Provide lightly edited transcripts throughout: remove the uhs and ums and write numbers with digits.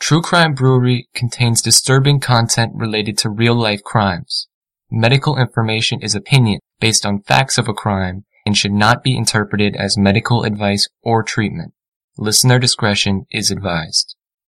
True Crime Brewery contains disturbing content related to real-life crimes. Medical information is opinion based on facts of a crime and should not be interpreted as medical advice or treatment. Listener discretion is advised.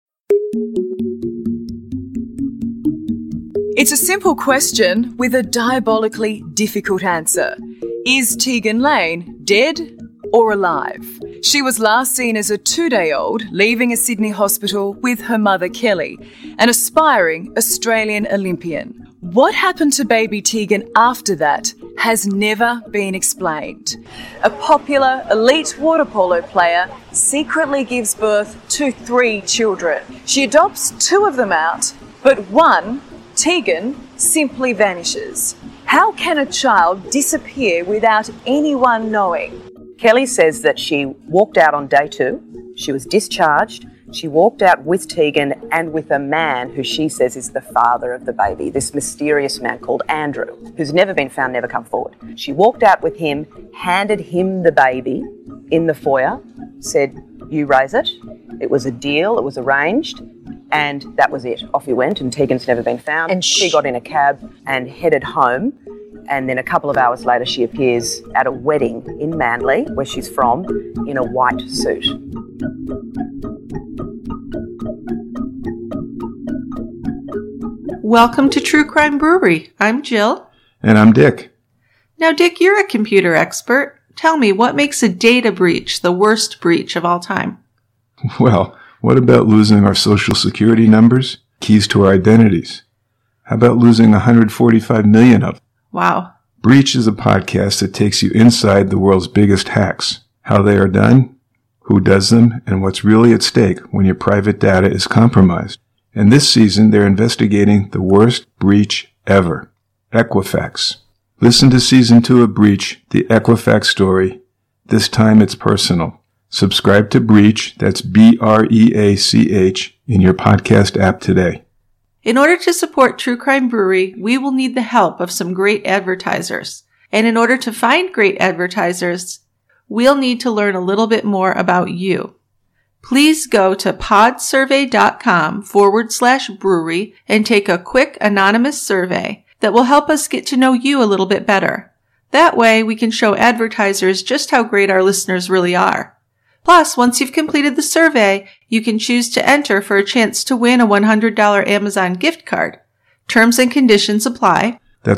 It's a simple question with a diabolically difficult answer. Is Tegan Lane dead or alive? She was last seen as a 2-day-old leaving a Sydney hospital with her mother Kelly, an aspiring Australian Olympian. What happened to baby Tegan after that has never been explained. A popular elite water polo player secretly gives birth to 3 children. She adopts 2 of them out, but one, Tegan, simply vanishes. How can a child disappear without anyone knowing? Kelly says that she walked out on day 2, she was discharged, she walked out with Tegan and with a man who she says is the father of the baby, this mysterious man called Andrew, who's never been found, never come forward. She walked out with him, handed him the baby in the foyer, said, "You raise it." It was a deal, it was arranged, and that was it. Off he went, and Tegan's never been found. And she got in a cab and headed home. And then a couple of hours later, she appears at a wedding in Manly, where she's from, in a white suit. Welcome to True Crime Brewery. I'm Jill. And I'm Dick. Now, Dick, you're a computer expert. Tell me, what makes a data breach the worst breach of all time? Well, what about losing our social security numbers, keys to our identities? How about losing 145 million of them? Wow. Breach is a podcast that takes you inside the world's biggest hacks, how they are done, who does them, and what's really at stake when your private data is compromised. And this season, they're investigating the worst breach ever, Equifax. Listen to Season 2 of Breach, the Equifax story. This time it's personal. Subscribe to Breach, that's BREACH, in your podcast app today. In order to support True Crime Brewery, we will need the help of some great advertisers. And in order to find great advertisers, we'll need to learn a little bit more about you. Please go to podsurvey.com/brewery and take a quick anonymous survey that will help us get to know you a little bit better. That way, we can show advertisers just how great our listeners really are. Plus, once you've completed the survey, you can choose to enter for a chance to win a $100 Amazon gift card. Terms and conditions apply. That's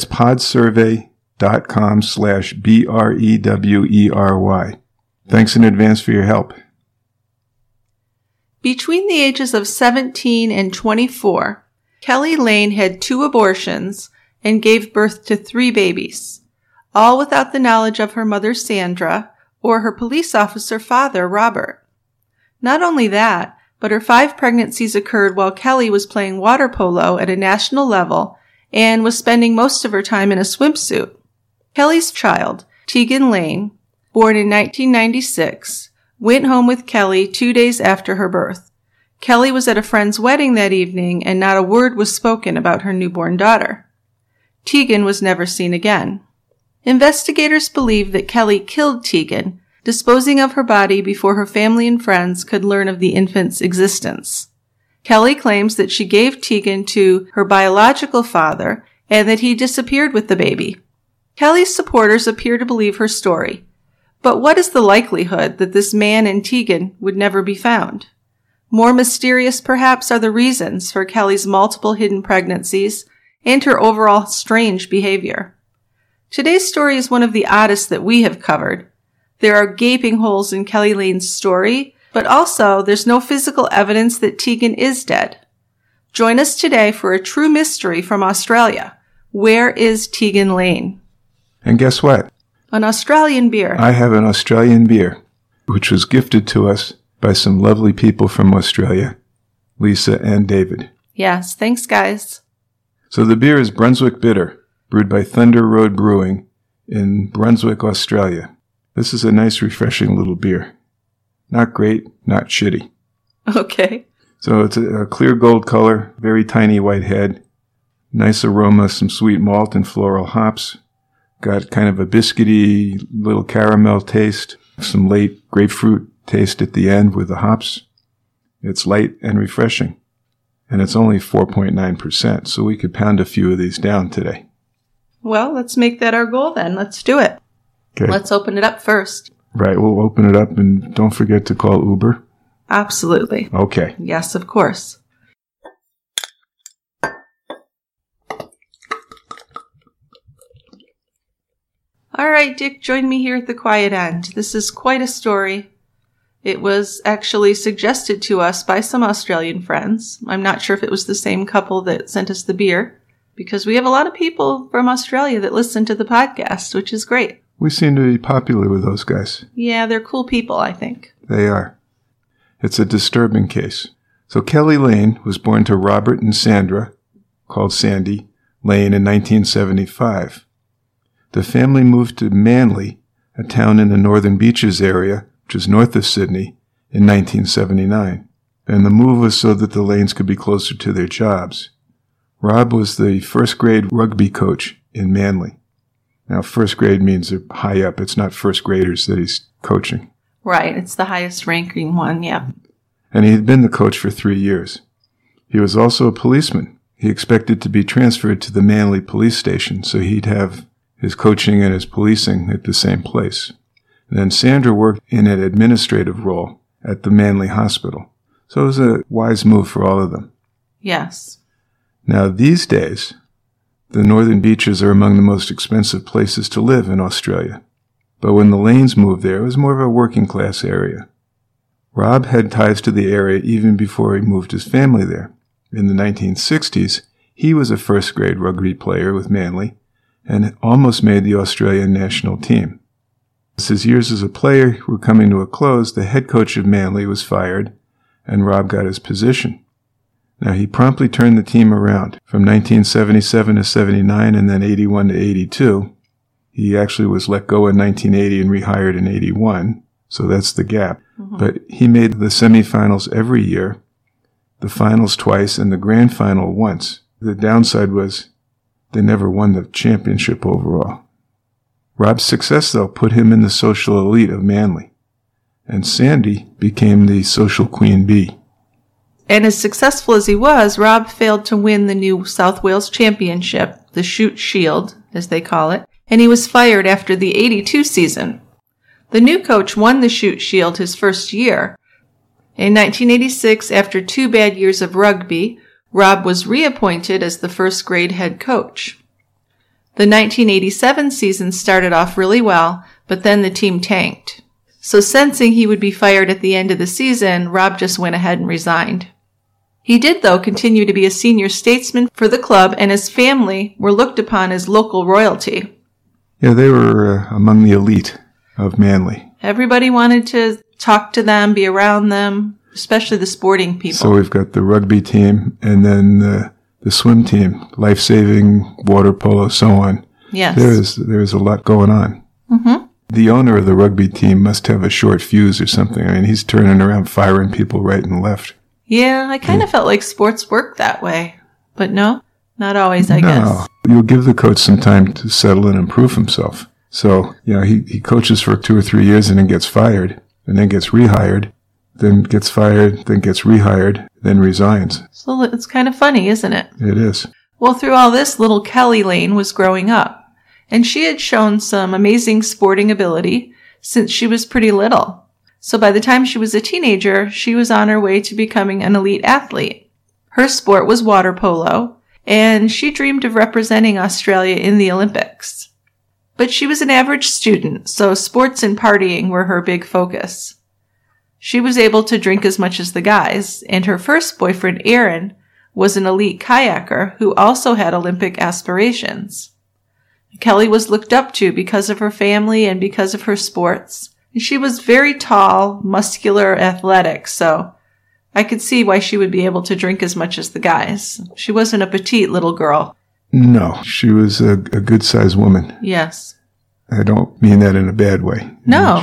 podsurvey.com/BREWERY. Thanks in advance for your help. Between the ages of 17 and 24, Kelly Lane had 2 abortions and gave birth to 3 babies, all without the knowledge of her mother Sandra or her police officer father, Robert. Not only that, but her 5 pregnancies occurred while Kelly was playing water polo at a national level and was spending most of her time in a swimsuit. Kelly's child, Tegan Lane, born in 1996, went home with Kelly 2 days after her birth. Kelly was at a friend's wedding that evening, and not a word was spoken about her newborn daughter. Tegan was never seen again. Investigators believe that Kelly killed Tegan, disposing of her body before her family and friends could learn of the infant's existence. Kelly claims that she gave Tegan to her biological father and that he disappeared with the baby. Kelly's supporters appear to believe her story. But what is the likelihood that this man and Tegan would never be found? More mysterious, perhaps, are the reasons for Kelly's multiple hidden pregnancies and her overall strange behavior. Today's story is one of the oddest that we have covered. There are gaping holes in Kelly Lane's story, but also there's no physical evidence that Tegan is dead. Join us today for a true mystery from Australia. Where is Tegan Lane? And guess what? An Australian beer. I have an Australian beer, which was gifted to us by some lovely people from Australia, Lisa and David. Yes, thanks, guys. So the beer is Brunswick Bitter, brewed by Thunder Road Brewing in Brunswick, Australia. This is a nice, refreshing little beer. Not great, not shitty. Okay. So it's a clear gold color, very tiny white head, nice aroma, some sweet malt and floral hops. Got kind of a biscuity little caramel taste, some late grapefruit taste at the end with the hops. It's light and refreshing. and it's only 4.9%, so we could pound a few of these down today. Well, let's make that our goal then. Let's do it. Okay. Let's open it up first. Right, we'll open it up, and don't forget to call Uber. Absolutely. Okay. Yes, of course. All right, Dick, join me here at the quiet end. This is quite a story. It was actually suggested to us by some Australian friends. I'm not sure if it was the same couple that sent us the beer, because we have a lot of people from Australia that listen to the podcast, which is great. We seem to be popular with those guys. Yeah, they're cool people, I think. They are. It's a disturbing case. So Kelly Lane was born to Robert and Sandra, called Sandy, Lane in 1975. The family moved to Manly, a town in the Northern Beaches area, which is north of Sydney, in 1979. And the move was so that the Lanes could be closer to their jobs. Rob was the first grade rugby coach in Manly. Now, first grade means they're high up. It's not first graders that he's coaching. Right, it's the highest ranking one, yeah. And he had been the coach for 3 years. He was also a policeman. He expected to be transferred to the Manly police station, so he'd have his coaching and his policing at the same place. And then Sandra worked in an administrative role at the Manly Hospital. So it was a wise move for all of them. Yes. Now, these days, the Northern Beaches are among the most expensive places to live in Australia. But when the Lanes moved there, it was more of a working-class area. Rob had ties to the area even before he moved his family there. In the 1960s, he was a first-grade rugby player with Manly and almost made the Australian national team. As his years as a player were coming to a close, the head coach of Manly was fired, and Rob got his position. Now, he promptly turned the team around from 1977 to 79 and then 81 to 82. He actually was let go in 1980 and rehired in 81, so that's the gap. Mm-hmm. But he made the semifinals every year, the finals twice, and the grand final once. The downside was they never won the championship overall. Rob's success, though, put him in the social elite of Manly, and Sandy became the social queen bee. And as successful as he was, Rob failed to win the New South Wales Championship, the Shute Shield, as they call it, and he was fired after the 82 season. The new coach won the Shute Shield his first year. In 1986, after 2 bad years of rugby, Rob was reappointed as the first grade head coach. The 1987 season started off really well, but then the team tanked. So sensing he would be fired at the end of the season, Rob just went ahead and resigned. He did, though, continue to be a senior statesman for the club, and his family were looked upon as local royalty. Yeah, they were among the elite of Manly. Everybody wanted to talk to them, be around them, especially the sporting people. So we've got the rugby team and then the swim team, life-saving, water polo, so on. Yes. There's a lot going on. Mm-hmm. The owner of the rugby team must have a short fuse or something. I mean, he's turning around firing people right and left. Yeah, I kind of felt like sports worked that way. But no, not always, I guess. No, you'll give the coach some time to settle in and prove himself. So, he coaches for 2 or 3 years and then gets fired, and then gets rehired, then gets fired, then gets rehired, then resigns. So it's kind of funny, isn't it? It is. Well, through all this, little Kelly Lane was growing up, and she had shown some amazing sporting ability since she was pretty little. So by the time she was a teenager, she was on her way to becoming an elite athlete. Her sport was water polo, and she dreamed of representing Australia in the Olympics. But she was an average student, so sports and partying were her big focus. She was able to drink as much as the guys, and her first boyfriend, Aaron, was an elite kayaker who also had Olympic aspirations. Kelly was looked up to because of her family and because of her sports. She was very tall, muscular, athletic, so I could see why she would be able to drink as much as the guys. She wasn't a petite little girl. No, she was a good-sized woman. Yes. I don't mean that in a bad way. No.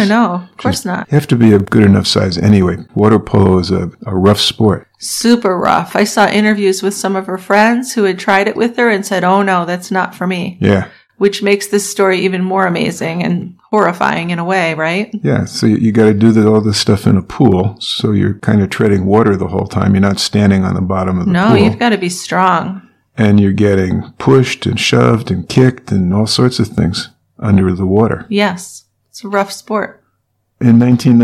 Of course not. You have to be a good enough size anyway. Water polo is a rough sport. Super rough. I saw interviews with some of her friends who had tried it with her and said, "Oh no, that's not for me." Yeah. which makes this story even more amazing and horrifying in a way, right? Yeah, so you got to do all this stuff in a pool, so you're kind of treading water the whole time. You're not standing on the bottom of the pool. No, you've got to be strong. And you're getting pushed and shoved and kicked and all sorts of things under the water. Yes, it's a rough sport. In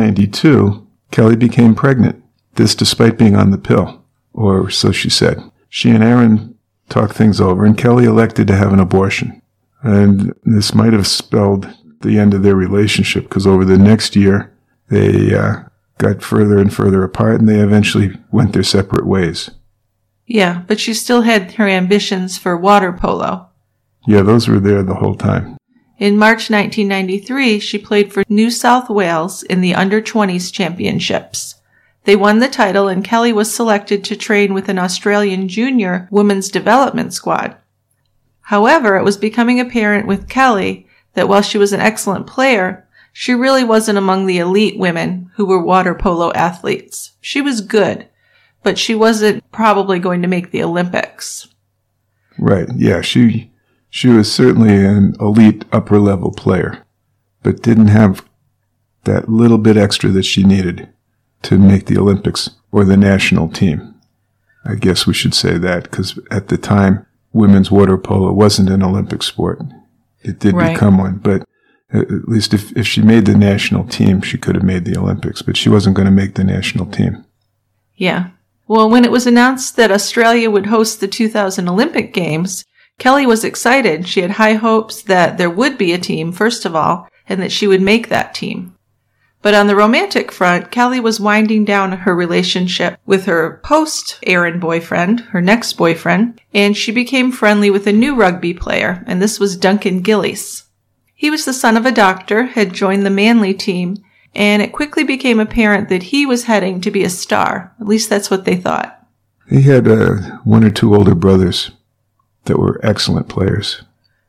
1992, Kelly became pregnant, this despite being on the pill, or so she said. She and Aaron talked things over, and Kelly elected to have an abortion. And this might have spelled the end of their relationship, because over the next year, they got further and further apart, and they eventually went their separate ways. Yeah, but she still had her ambitions for water polo. Yeah, those were there the whole time. In March 1993, she played for New South Wales in the Under-20s Championships. They won the title, and Kelly was selected to train with an Australian junior women's development squad. However, it was becoming apparent with Kelly that while she was an excellent player, she really wasn't among the elite women who were water polo athletes. She was good, but she wasn't probably going to make the Olympics. Right, yeah, she was certainly an elite upper-level player, but didn't have that little bit extra that she needed to make the Olympics or the national team. I guess we should say that, because at the time, women's water polo wasn't an Olympic sport. It did become one, but at least if she made the national team, she could have made the Olympics, but she wasn't going to make the national team. Yeah. Well, when it was announced that Australia would host the 2000 Olympic Games, Kelly was excited. She had high hopes that there would be a team, first of all, and that she would make that team. But on the romantic front, Kelly was winding down her relationship with her post-Aaron boyfriend, her next boyfriend, and she became friendly with a new rugby player, and this was Duncan Gillies. He was the son of a doctor, had joined the Manly team, and it quickly became apparent that he was heading to be a star. At least that's what they thought. He had one or two older brothers that were excellent players.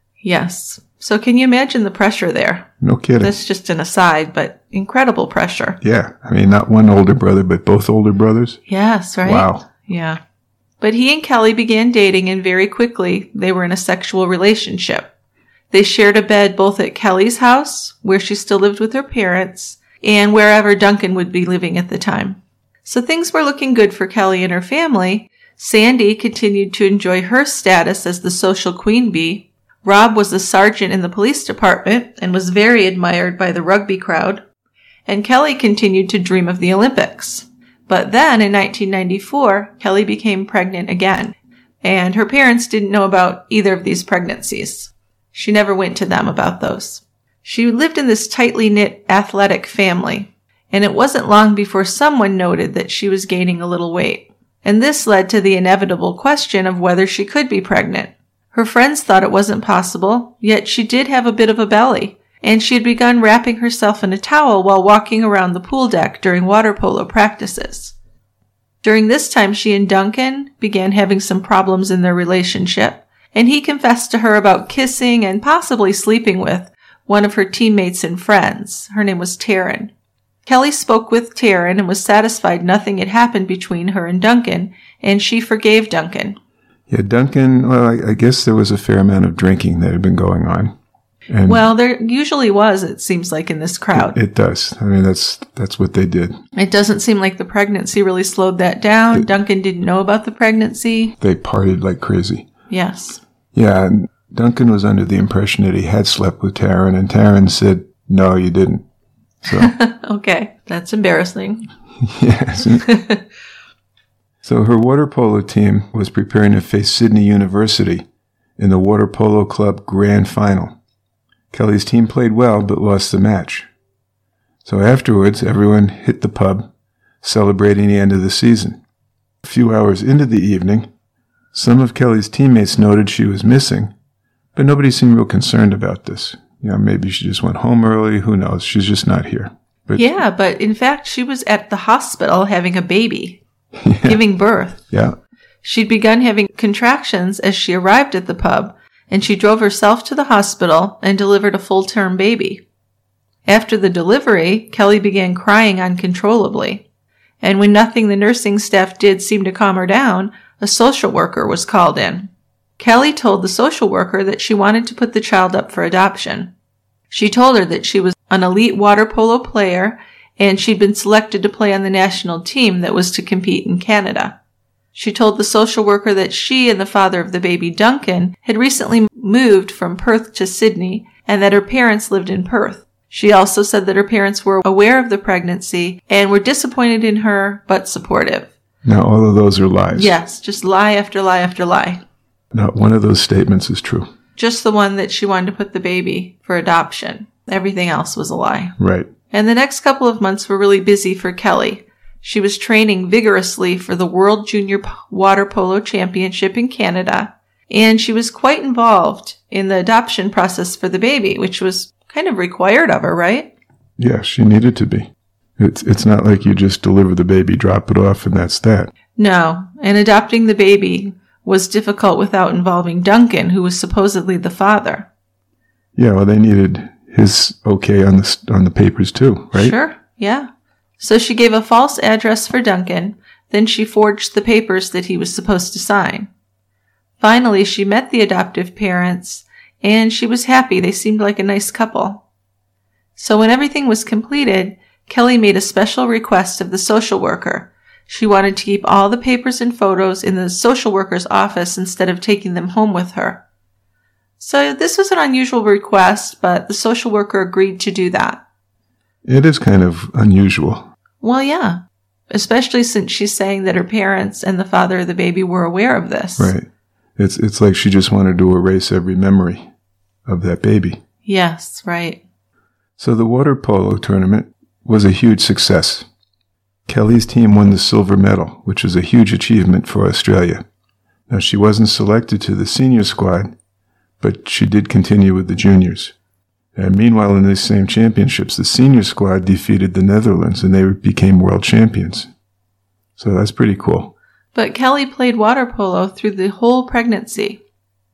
Yes. So can you imagine the pressure there? No kidding. That's just an aside, but incredible pressure. Yeah. I mean, not one older brother, but both older brothers. Yes, right? Wow. Yeah. But he and Kelly began dating, and very quickly they were in a sexual relationship. They shared a bed both at Kelly's house, where she still lived with her parents, and wherever Duncan would be living at the time. So things were looking good for Kelly and her family. Sandy continued to enjoy her status as the social queen bee. Rob was a sergeant in the police department and was very admired by the rugby crowd. And Kelly continued to dream of the Olympics. But then in 1994, Kelly became pregnant again. And her parents didn't know about either of these pregnancies. She never went to them about those. She lived in this tightly knit athletic family. And it wasn't long before someone noted that she was gaining a little weight. And this led to the inevitable question of whether she could be pregnant. Her friends thought it wasn't possible, yet she did have a bit of a belly, and she had begun wrapping herself in a towel while walking around the pool deck during water polo practices. During this time, she and Duncan began having some problems in their relationship, and he confessed to her about kissing and possibly sleeping with one of her teammates and friends. Her name was Taryn. Kelly spoke with Taryn and was satisfied nothing had happened between her and Duncan, and she forgave Duncan. Yeah, Duncan, well, I guess there was a fair amount of drinking that had been going on. And well, there usually was, it seems like, in this crowd. It does. I mean, that's what they did. It doesn't seem like the pregnancy really slowed that down. Duncan didn't know about the pregnancy. They partied like crazy. Yes. Yeah, and Duncan was under the impression that he had slept with Taryn, and Taryn said, no, you didn't. So okay, that's embarrassing. Yes. So her water polo team was preparing to face Sydney University in the Water Polo Club Grand Final. Kelly's team played well, but lost the match. So afterwards, everyone hit the pub, celebrating the end of the season. A few hours into the evening, some of Kelly's teammates noted she was missing, but nobody seemed real concerned about this. You know, maybe she just went home early, who knows, she's just not here. But in fact, she was at the hospital having a baby. Yeah. Giving birth. Yeah. She'd begun having contractions as she arrived at the pub, and she drove herself to the hospital and delivered a full-term baby. After the delivery, Kelly began crying uncontrollably, and when nothing the nursing staff did seemed to calm her down, a social worker was called in. Kelly told the social worker that she wanted to put the child up for adoption. She told her that she was an elite water polo player and she'd been selected to play on the national team that was to compete in Canada. She told the social worker that she and the father of the baby, Duncan, had recently moved from Perth to Sydney and that her parents lived in Perth. She also said that her parents were aware of the pregnancy and were disappointed in her, but supportive. Now, all of those are lies. Yes, just lie after lie after lie. Not one of those statements is true. Just the one that she wanted to put the baby for adoption. Everything else was a lie. Right. And the next couple of months were really busy for Kelly. She was training vigorously for the World Junior Water Polo Championship in Canada, and she was quite involved in the adoption process for the baby, which was kind of required of her, right? Yeah, she needed to be. It's not like you just deliver the baby, drop it off, and that's that. No, and adopting the baby was difficult without involving Duncan, who was supposedly the father. Yeah, well, they needed his okay on the papers too, right? Sure, yeah. So she gave a false address for Duncan, then she forged the papers that he was supposed to sign. Finally, she met the adoptive parents, and she was happy. They seemed like a nice couple. So when everything was completed, Kelly made a special request of the social worker. She wanted to keep all the papers and photos in the social worker's office instead of taking them home with her. So this was an unusual request, but the social worker agreed to do that. It is kind of unusual. Well, yeah, especially since she's saying that her parents and the father of the baby were aware of this. Right. It's like she just wanted to erase every memory of that baby. Yes, right. So the water polo tournament was a huge success. Kelly's team won the silver medal, which was a huge achievement for Australia. Now, she wasn't selected to the senior squad, but she did continue with the juniors. And meanwhile, in these same championships, the senior squad defeated the Netherlands, and they became world champions. So that's pretty cool. But Kelly played water polo through the whole pregnancy.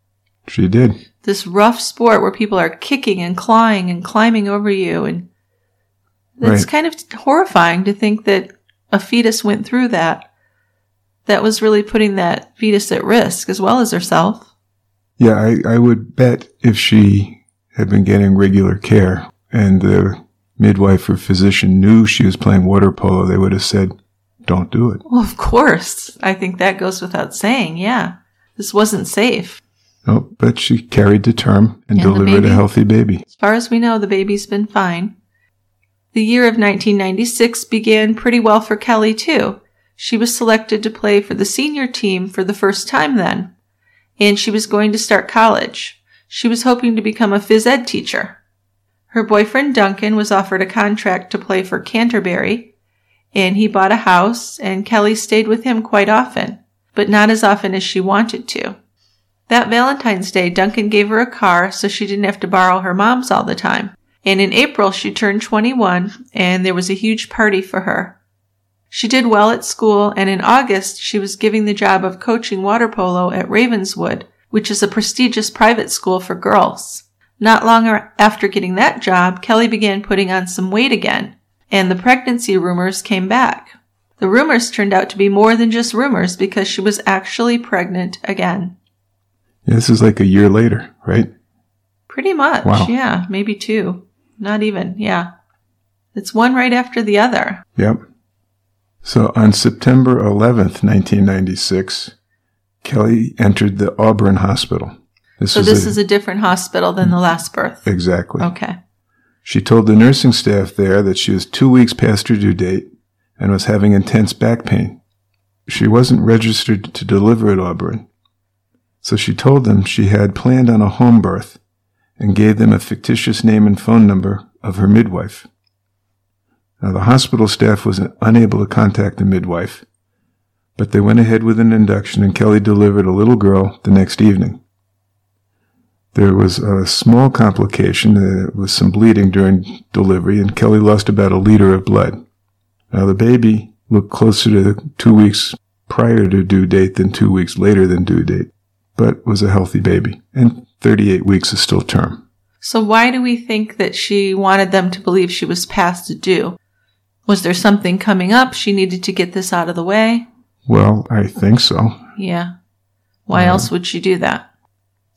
She did. This rough sport where people are kicking and clawing and climbing over you. And it's kind of horrifying to think that a fetus went through that. That was really putting that fetus at risk as well as herself. Yeah, I would bet if she had been getting regular care and the midwife or physician knew she was playing water polo, they would have said, don't do it. Well, of course. I think that goes without saying, yeah. This wasn't safe. Oh, but she carried to term and delivered a healthy baby. As far as we know, the baby's been fine. The year of 1996 began pretty well for Kelly, too. She was selected to play for the senior team for the first time then, and she was going to start college. She was hoping to become a phys ed teacher. Her boyfriend Duncan was offered a contract to play for Canterbury, and he bought a house, and Kelly stayed with him quite often, but not as often as she wanted to. That Valentine's Day, Duncan gave her a car so she didn't have to borrow her mom's all the time. And in April, she turned 21, and there was a huge party for her. She did well at school, and in August, she was given the job of coaching water polo at Ravenswood, which is a prestigious private school for girls. Not long after getting that job, Kelly began putting on some weight again, and the pregnancy rumors came back. The rumors turned out to be more than just rumors because she was actually pregnant again. Yeah, this is like a year later, right? Pretty much, wow. Yeah, maybe 2. Not even, yeah. It's one right after the other. Yep. So on September 11th, 1996, Kelly entered the Auburn Hospital. This is a different hospital than the last birth. Exactly. Okay. She told the nursing staff there that she was 2 weeks past her due date and was having intense back pain. She wasn't registered to deliver at Auburn. So she told them she had planned on a home birth and gave them a fictitious name and phone number of her midwife. Now, the hospital staff was unable to contact the midwife, but they went ahead with an induction and Kelly delivered a little girl the next evening. There was a small complication. There was some bleeding during delivery, and Kelly lost about 1 liter of blood. Now, the baby looked closer to 2 weeks prior to due date than 2 weeks later than due date, but was a healthy baby, and 38 weeks is still term. So why do we think that she wanted them to believe she was past due? Was there something coming up? She needed to get this out of the way? Well, I think so. Yeah. Why else would she do that?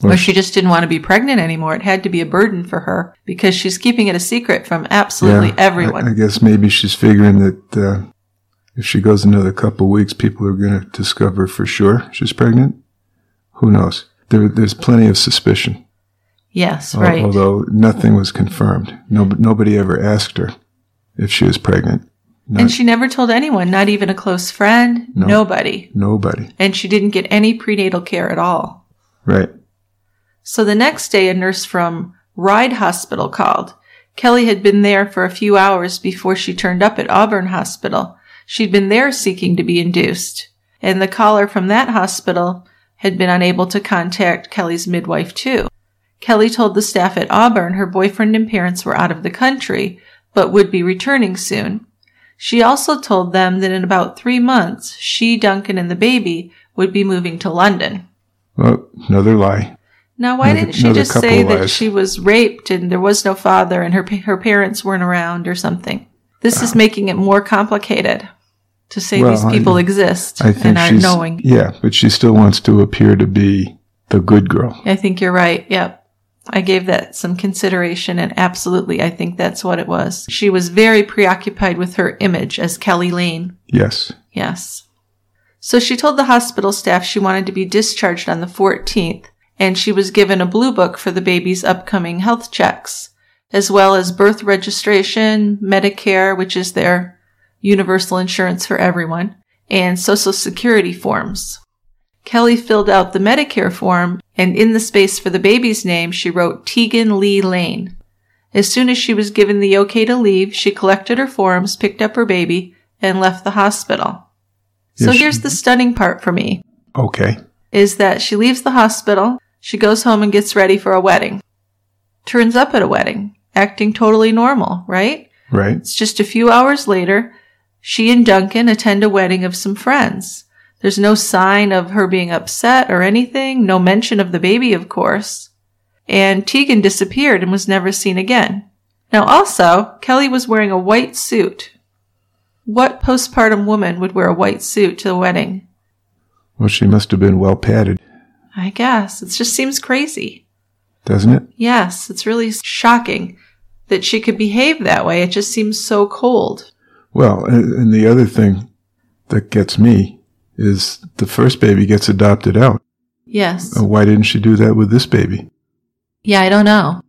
Or she just didn't want to be pregnant anymore. It had to be a burden for her because she's keeping it a secret from absolutely everyone. I guess maybe she's figuring that if she goes another couple of weeks, people are going to discover for sure she's pregnant. Who knows? There's plenty of suspicion. Yes, right. Although nothing was confirmed. Nobody ever asked her if she was pregnant. And she never told anyone, not even a close friend. No, nobody. And she didn't get any prenatal care at all. Right. So the next day, a nurse from Ryde Hospital called. Kelly had been there for a few hours before she turned up at Auburn Hospital. She'd been there seeking to be induced. And the caller from that hospital had been unable to contact Kelly's midwife, too. Kelly told the staff at Auburn her boyfriend and parents were out of the country, but would be returning soon. She also told them that in about 3 months, she, Duncan, and the baby would be moving to London. Well, another lie. Now, why didn't she just say that she was raped and there was no father and her parents weren't around or something? This is making it more complicated to say these people exist and aren't knowing. Yeah, but she still wants to appear to be the good girl. I think you're right. Yep. I gave that some consideration, and absolutely, I think that's what it was. She was very preoccupied with her image as Kelly Lane. Yes. Yes. So she told the hospital staff she wanted to be discharged on the 14th, and she was given a blue book for the baby's upcoming health checks, as well as birth registration, Medicare, which is their universal insurance for everyone, and Social Security forms. Kelly filled out the Medicare form, and in the space for the baby's name, she wrote Tegan Lee Lane. As soon as she was given the okay to leave, she collected her forms, picked up her baby, and left the hospital. So here's the stunning part for me. Okay. Is that she leaves the hospital, she goes home and gets ready for a wedding. Turns up at a wedding, acting totally normal, right? Right. It's just a few hours later, she and Duncan attend a wedding of some friends. There's no sign of her being upset or anything, no mention of the baby, of course. And Tegan disappeared and was never seen again. Now also, Kelly was wearing a white suit. What postpartum woman would wear a white suit to the wedding? Well, she must have been well padded. I guess. It just seems crazy. Doesn't it? Yes, it's really shocking that she could behave that way. It just seems so cold. Well, and the other thing that gets me is the first baby gets adopted out. Yes. Why didn't she do that with this baby? Yeah, I don't know.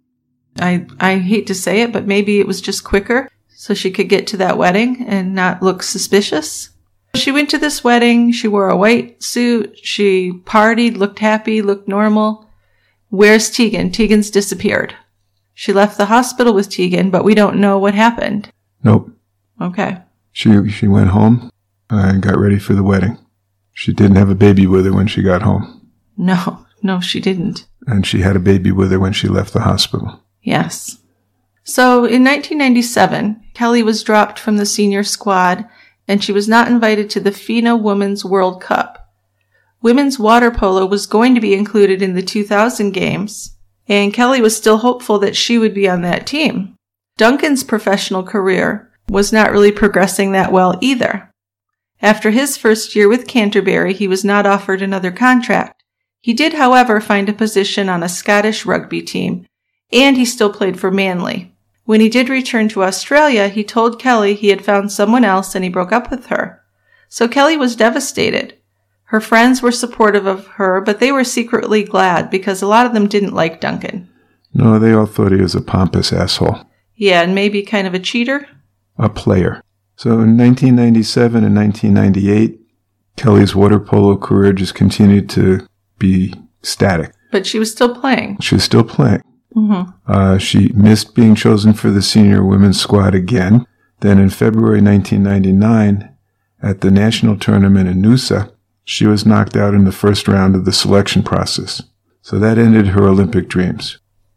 I hate to say it, but maybe it was just quicker so she could get to that wedding and not look suspicious. She went to this wedding. She wore a white suit. She partied, looked happy, looked normal. Where's Tegan? Tegan's disappeared. She left the hospital with Tegan, but we don't know what happened. Nope. Okay. She went home and got ready for the wedding. She didn't have a baby with her when she got home. No, she didn't. And she had a baby with her when she left the hospital. Yes. So in 1997, Kelly was dropped from the senior squad, and she was not invited to the FINA Women's World Cup. Women's water polo was going to be included in the 2000 games, and Kelly was still hopeful that she would be on that team. Duncan's professional career was not really progressing that well either. After his first year with Canterbury, he was not offered another contract. He did, however, find a position on a Scottish rugby team, and he still played for Manly. When he did return to Australia, he told Kelly he had found someone else and he broke up with her. So Kelly was devastated. Her friends were supportive of her, but they were secretly glad because a lot of them didn't like Duncan. No, they all thought he was a pompous asshole. Yeah, and maybe kind of a cheater? A player. So in 1997 and 1998, Kelly's water polo career just continued to be static. But she was still playing. She was still playing. Mm-hmm. She missed being chosen for the senior women's squad again. Then in February 1999, at the national tournament in Noosa, she was knocked out in the first round of the selection process. So that ended her Olympic dreams.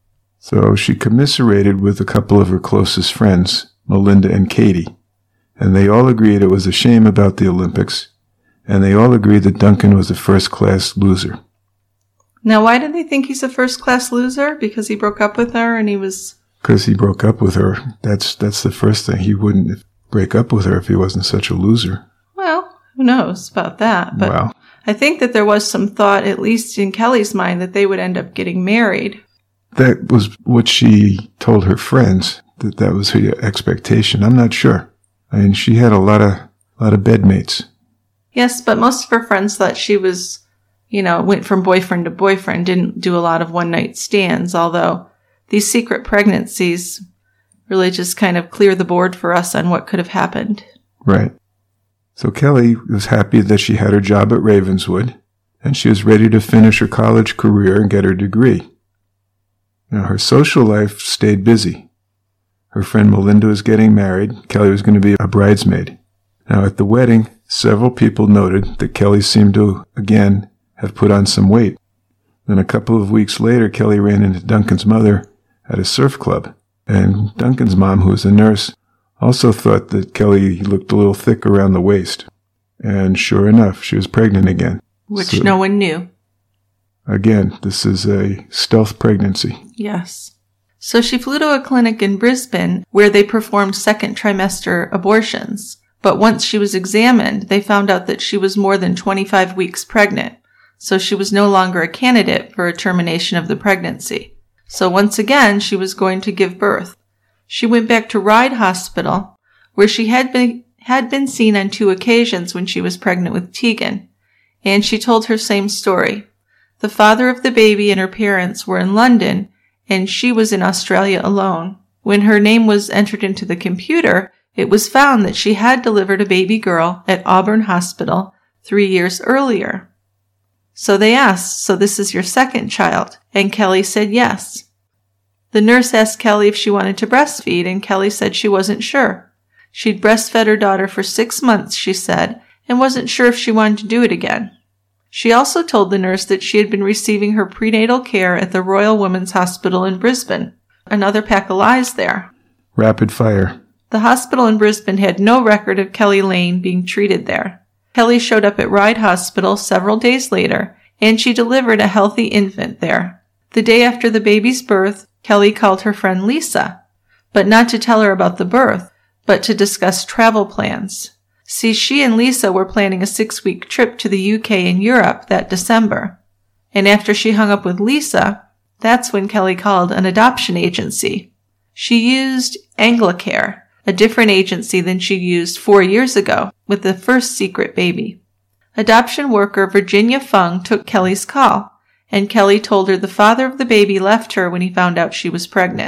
So she commiserated with a couple of her closest friends, Melinda and Katie. And they all agreed it was a shame about the Olympics, and they all agreed that Duncan was a first-class loser. Now, why did they think he's a first-class loser? Because he broke up with her and he was... Because he broke up with her. That's the first thing. He wouldn't break up with her if he wasn't such a loser. Well, Who knows about that? But Well, I think that there was some thought, at least in Kelly's mind, that they would end up getting married. that was what she told her friends, that was her expectation. I'm not sure. I mean, she had a lot of bedmates. Yes, but most of her friends thought she was, went from boyfriend to boyfriend, didn't do a lot of one-night stands, although these secret pregnancies really just kind of clear the board for us on what could have happened. Right. So Kelly was happy that she had her job at Ravenswood, and she was ready to finish her college career and get her degree. Now, her social life stayed busy. Her friend Melinda was getting married. Kelly was going to be a bridesmaid. Now, at the wedding, several people noted that Kelly seemed to, again, have put on some weight. Then a couple of weeks later, Kelly ran into Duncan's mother at a surf club. And Duncan's mom, who was a nurse, also thought that Kelly looked a little thick around the waist. And sure enough, she was pregnant again. Which no one knew. Again, this is a stealth pregnancy. Yes. So she flew to a clinic in Brisbane where they performed second trimester abortions. But once she was examined, they found out that she was more than 25 weeks pregnant. So she was no longer a candidate for a termination of the pregnancy. So once again, she was going to give birth. She went back to Ryde Hospital, where she had been seen on 2 occasions when she was pregnant with Tegan. And she told her same story. The father of the baby and her parents were in London, and she was in Australia alone. When her name was entered into the computer, it was found that she had delivered a baby girl at Auburn Hospital 3 years earlier. So they asked, "So this is your second child?" And Kelly said yes. The nurse asked Kelly if she wanted to breastfeed, and Kelly said she wasn't sure. She'd breastfed her daughter for 6 months, she said, and wasn't sure if she wanted to do it again. She also told the nurse that she had been receiving her prenatal care at the Royal Women's Hospital in Brisbane. Another pack of lies there. Rapid fire. The hospital in Brisbane had no record of Kelly Lane being treated there. Kelly showed up at Ryde Hospital several days later, and she delivered a healthy infant there. The day after the baby's birth, Kelly called her friend Lisa, but not to tell her about the birth, but to discuss travel plans. See, she and Lisa were planning a 6-week trip to the UK and Europe that December. And after she hung up with Lisa, that's when Kelly called an adoption agency. She used Anglicare, a different agency than she used 4 years ago with the first secret baby. Adoption worker Virginia Fung took Kelly's call, and Kelly told her the father of the baby left her when he found out she was pregnant.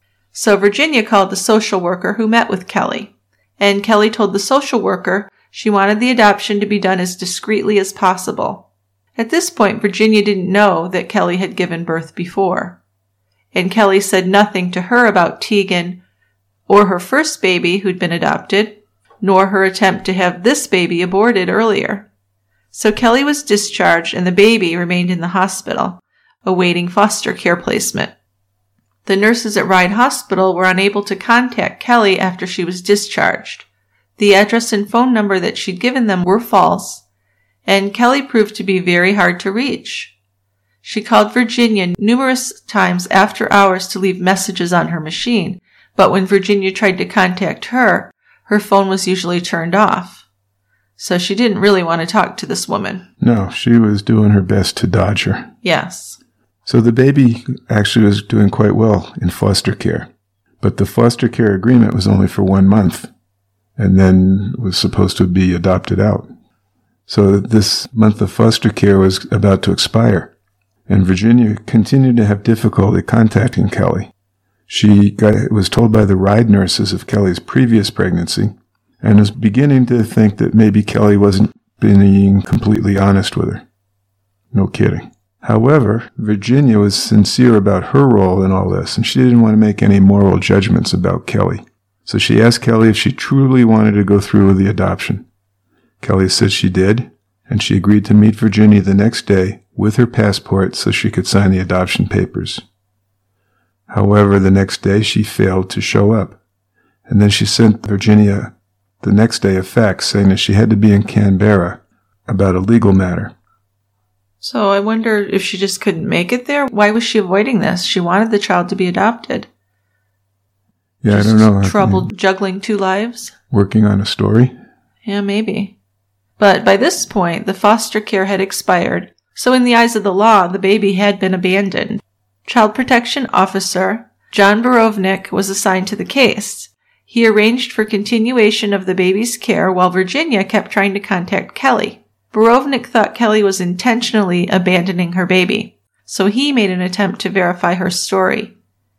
So Virginia called the social worker who met with Kelly. And Kelly told the social worker she wanted the adoption to be done as discreetly as possible. At this point, Virginia didn't know that Kelly had given birth before. And Kelly said nothing to her about Tegan or her first baby who'd been adopted, nor her attempt to have this baby aborted earlier. So Kelly was discharged and the baby remained in the hospital, awaiting foster care placement. The nurses at Ryde Hospital were unable to contact Kelly after she was discharged. The address and phone number that she'd given them were false, and Kelly proved to be very hard to reach. She called Virginia numerous times after hours to leave messages on her machine, but when Virginia tried to contact her, her phone was usually turned off. So she didn't really want to talk to this woman. No, she was doing her best to dodge her. Yes. So the baby actually was doing quite well in foster care. But the foster care agreement was only for 1 month, and then was supposed to be adopted out. So this month of foster care was about to expire, and Virginia continued to have difficulty contacting Kelly. She was told by the Ryde nurses of Kelly's previous pregnancy, and was beginning to think that maybe Kelly wasn't being completely honest with her. No kidding. However, Virginia was sincere about her role in all this, and she didn't want to make any moral judgments about Kelly. So she asked Kelly if she truly wanted to go through with the adoption. Kelly said she did, and she agreed to meet Virginia the next day with her passport so she could sign the adoption papers. However, the next day she failed to show up, and then she sent Virginia the next day a fax saying that she had to be in Canberra about a legal matter. So I wonder if she just couldn't make it there. Why was she avoiding this? She wanted the child to be adopted. Yeah, just I don't know. Trouble juggling 2 lives? Working on a story? Yeah, maybe. But by this point, the foster care had expired, so in the eyes of the law, the baby had been abandoned. Child Protection Officer John Borovnik was assigned to the case. He arranged for continuation of the baby's care while Virginia kept trying to contact Kelly. Borovnik thought Kelly was intentionally abandoning her baby, so he made an attempt to verify her story.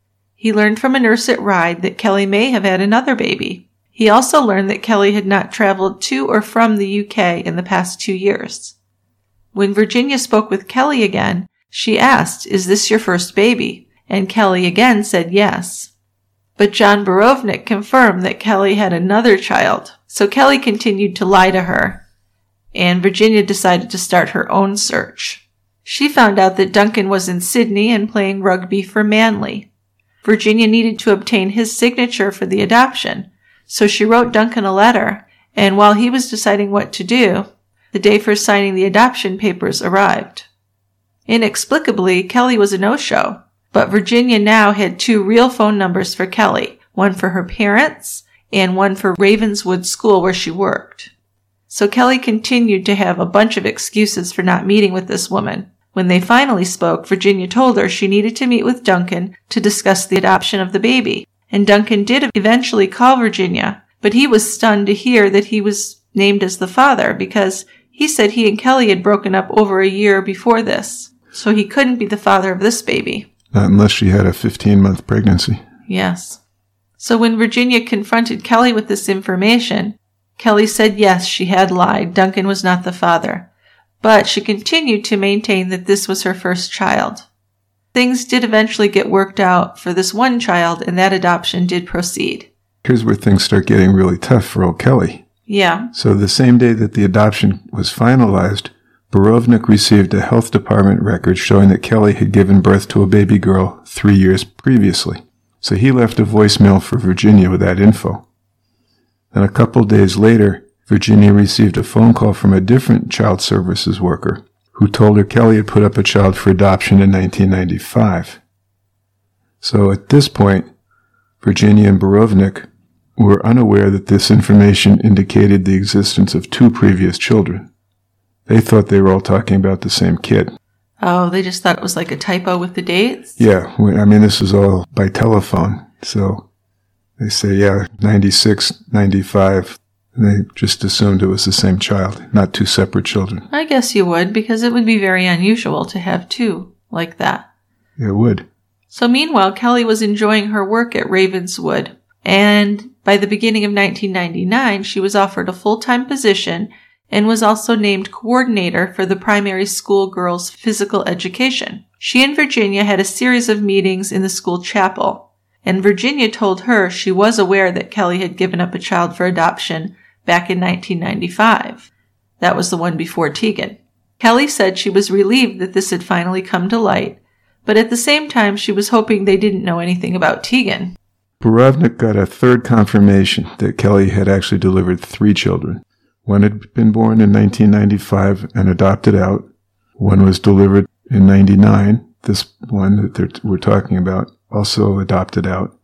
He learned from a nurse at Ryde that Kelly may have had another baby. He also learned that Kelly had not traveled to or from the UK in the past 2 years. When Virginia spoke with Kelly again, she asked, "Is this your first baby?" And Kelly again said yes. But John Borovnik confirmed that Kelly had another child, so Kelly continued to lie to her, and Virginia decided to start her own search. She found out that Duncan was in Sydney and playing rugby for Manly. Virginia needed to obtain his signature for the adoption, so she wrote Duncan a letter, and while he was deciding what to do, the day for signing the adoption papers arrived. Inexplicably, Kelly was a no-show, but Virginia now had 2 real phone numbers for Kelly, one for her parents and one for Ravenswood School where she worked. So Kelly continued to have a bunch of excuses for not meeting with this woman. When they finally spoke, Virginia told her she needed to meet with Duncan to discuss the adoption of the baby. And Duncan did eventually call Virginia, but he was stunned to hear that he was named as the father because he said he and Kelly had broken up over a year before this. So he couldn't be the father of this baby. Not unless she had a 15-month pregnancy. Yes. So when Virginia confronted Kelly with this information, Kelly said yes, she had lied. Duncan was not the father. But she continued to maintain that this was her first child. Things did eventually get worked out for this one child, and that adoption did proceed. Here's where things start getting really tough for old Kelly. Yeah. So the same day that the adoption was finalized, Borovnik received a health department record showing that Kelly had given birth to a baby girl 3 years previously. So he left a voicemail for Virginia with that info. Then a couple days later, Virginia received a phone call from a different child services worker who told her Kelly had put up a child for adoption in 1995. So at this point, Virginia and Borovnik were unaware that this information indicated the existence of 2 previous children. They thought they were all talking about the same kid. Oh, they just thought it was like a typo with the dates? Yeah, I mean, this was all by telephone. So they say, yeah, 96, 95. And they just assumed it was the same child, not 2 separate children. I guess you would, because it would be very unusual to have 2 like that. It would. So meanwhile, Kelly was enjoying her work at Ravenswood, and by the beginning of 1999, she was offered a full-time position and was also named coordinator for the primary school girls' physical education. She and Virginia had a series of meetings in the school chapel, and Virginia told her she was aware that Kelly had given up a child for adoption back in 1995. That was the one before Tegan. Kelly said she was relieved that this had finally come to light, but at the same time she was hoping they didn't know anything about Tegan. Borovnik got a third confirmation that Kelly had actually delivered 3 children. One had been born in 1995 and adopted out. One was delivered in 99. This one that we're talking about also adopted out.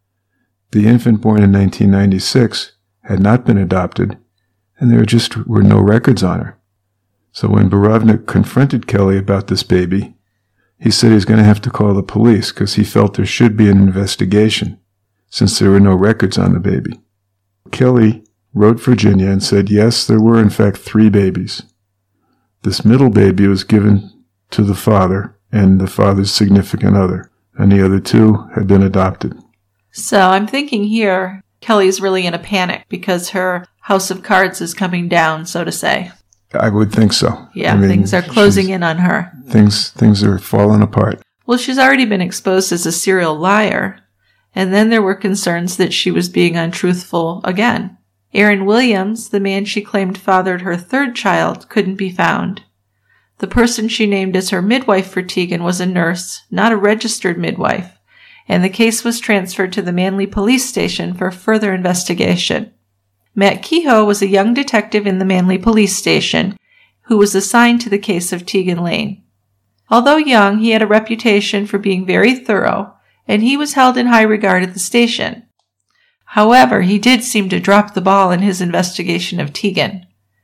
The infant born in 1996 had not been adopted, and there just were no records on her. So when Borovnik confronted Kelly about this baby, he said he was going to have to call the police because he felt there should be an investigation since there were no records on the baby. Kelly wrote Virginia and said, yes, there were in fact 3 babies. This middle baby was given to the father and the father's significant other, and the other 2 had been adopted. So I'm thinking here, Kelly's really in a panic because her house of cards is coming down, so to say. I would think so. Yeah, I mean, things are closing in on her. Things are falling apart. Well, she's already been exposed as a serial liar, and then there were concerns that she was being untruthful again. Aaron Williams, the man she claimed fathered her 3rd child, couldn't be found. The person she named as her midwife for Tegan was a nurse, not a registered midwife, and the case was transferred to the Manly Police Station for further investigation. Matt Kehoe was a young detective in the Manly Police Station who was assigned to the case of Tegan Lane. Although young, he had a reputation for being very thorough, and he was held in high regard at the station. However, he did seem to drop the ball in his investigation of Tegan.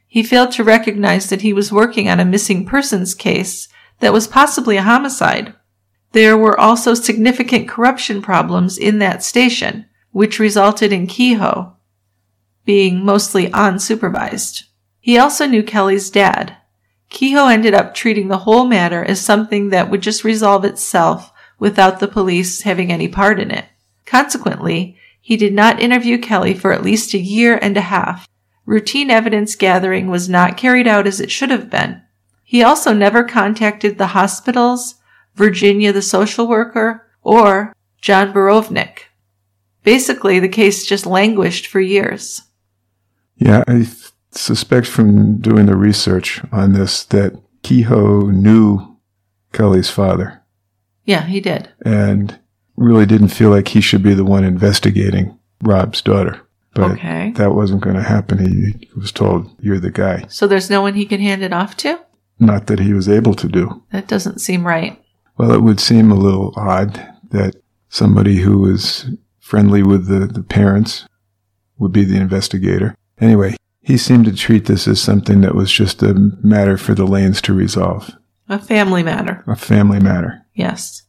He failed to recognize that he was working on a missing persons case that was possibly a homicide. There were also significant corruption problems in that station, which resulted in Kehoe being mostly unsupervised. He also knew Kelly's dad. Kehoe ended up treating the whole matter as something that would just resolve itself without the police having any part in it. Consequently, he did not interview Kelly for at least a year and a half. Routine evidence gathering was not carried out as it should have been. He also never contacted the hospitals, Virginia the social worker, or John Borovnik. Basically, the case just languished for years. Yeah, I suspect from doing the research on this that Kehoe knew Kelly's father. Yeah, he did. And really didn't feel like he should be the one investigating Rob's daughter. But that wasn't going to happen. He was told, you're the guy. So there's no one he can hand it off to? Not that he was able to do. That doesn't seem right. Well, it would seem a little odd that somebody who was friendly with the parents would be the investigator. Anyway, he seemed to treat this as something that was just a matter for the Lanes to resolve. A family matter. A family matter. Yes.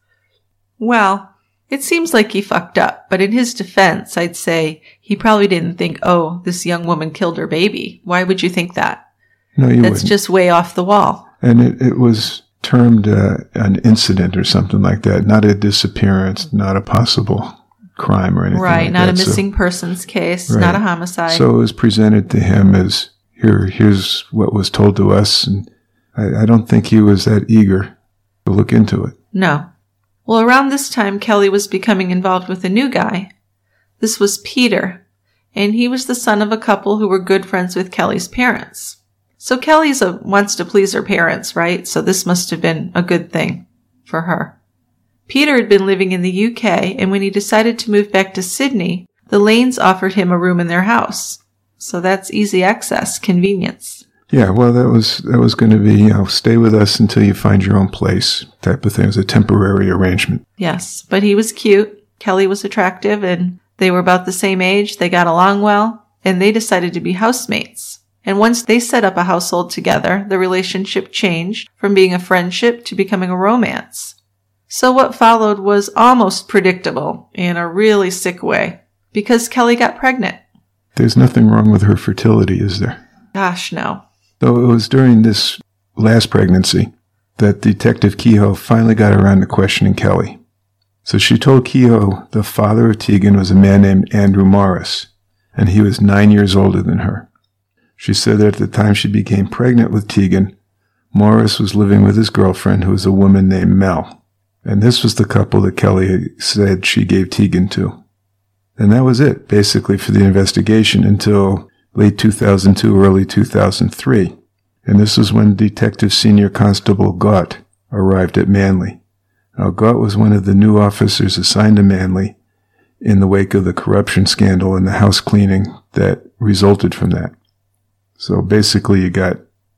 Well, it seems like he fucked up, but in his defense, I'd say he probably didn't think, oh, this young woman killed her baby. Why would you think that? No, you wouldn't. That's just way off the wall. And it was termed an incident or something like that, not a disappearance, not a possible crime or anything right, like not that. A missing persons case, right. Not a homicide. So it was presented to him as, here's what was told to us, and I don't think he was that eager to look into it. No. Well, around this time, Kelly was becoming involved with a new guy. This was Peter, and he was the son of a couple who were good friends with Kelly's parents. So Kelly wants to please her parents, right? So this must have been a good thing for her. Peter had been living in the UK, and when he decided to move back to Sydney, the Lanes offered him a room in their house. So that's easy access, convenience. Yeah, well, that was going to be, stay with us until you find your own place type of thing. It was a temporary arrangement. Yes, but he was cute. Kelly was attractive, and they were about the same age. They got along well, and they decided to be housemates. And once they set up a household together, the relationship changed from being a friendship to becoming a romance. So what followed was almost predictable in a really sick way, because Kelly got pregnant. There's nothing wrong with her fertility, is there? Gosh, no. So it was during this last pregnancy that Detective Kehoe finally got around to questioning Kelly. So she told Kehoe the father of Tegan was a man named Andrew Morris, and he was 9 years older than her. She said that at the time she became pregnant with Tegan, Morris was living with his girlfriend, who was a woman named Mel. And this was the couple that Kelly said she gave Tegan to. And that was it, basically, for the investigation until late 2002, early 2003. And this was when Detective Senior Constable Gott arrived at Manly. Now, Gott was one of the new officers assigned to Manly in the wake of the corruption scandal and the house cleaning that resulted from that. So basically, you got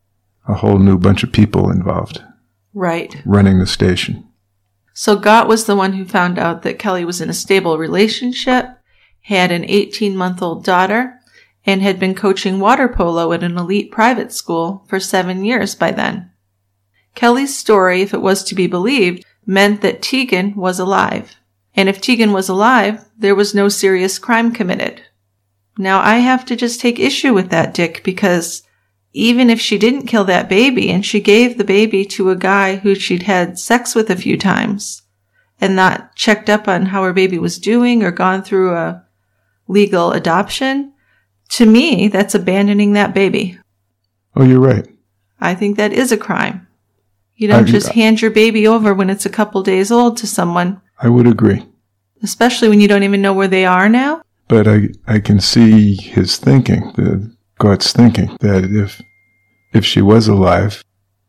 a whole new bunch of people involved. Right. Running the station. So Gott was the one who found out that Kelly was in a stable relationship, had an 18-month-old daughter, and had been coaching water polo at an elite private school for 7 years by then. Kelly's story, if it was to be believed, meant that Tegan was alive. And if Tegan was alive, there was no serious crime committed. Now, I have to just take issue with that, Dick, because even if she didn't kill that baby and she gave the baby to a guy who she'd had sex with a few times and not checked up on how her baby was doing or gone through a legal adoption, to me, that's abandoning that baby. Oh, you're right. I think that is a crime. You don't just hand your baby over when it's a couple days old to someone. I would agree. Especially when you don't even know where they are now. But I can see his thinking, Gott's thinking, that if she was alive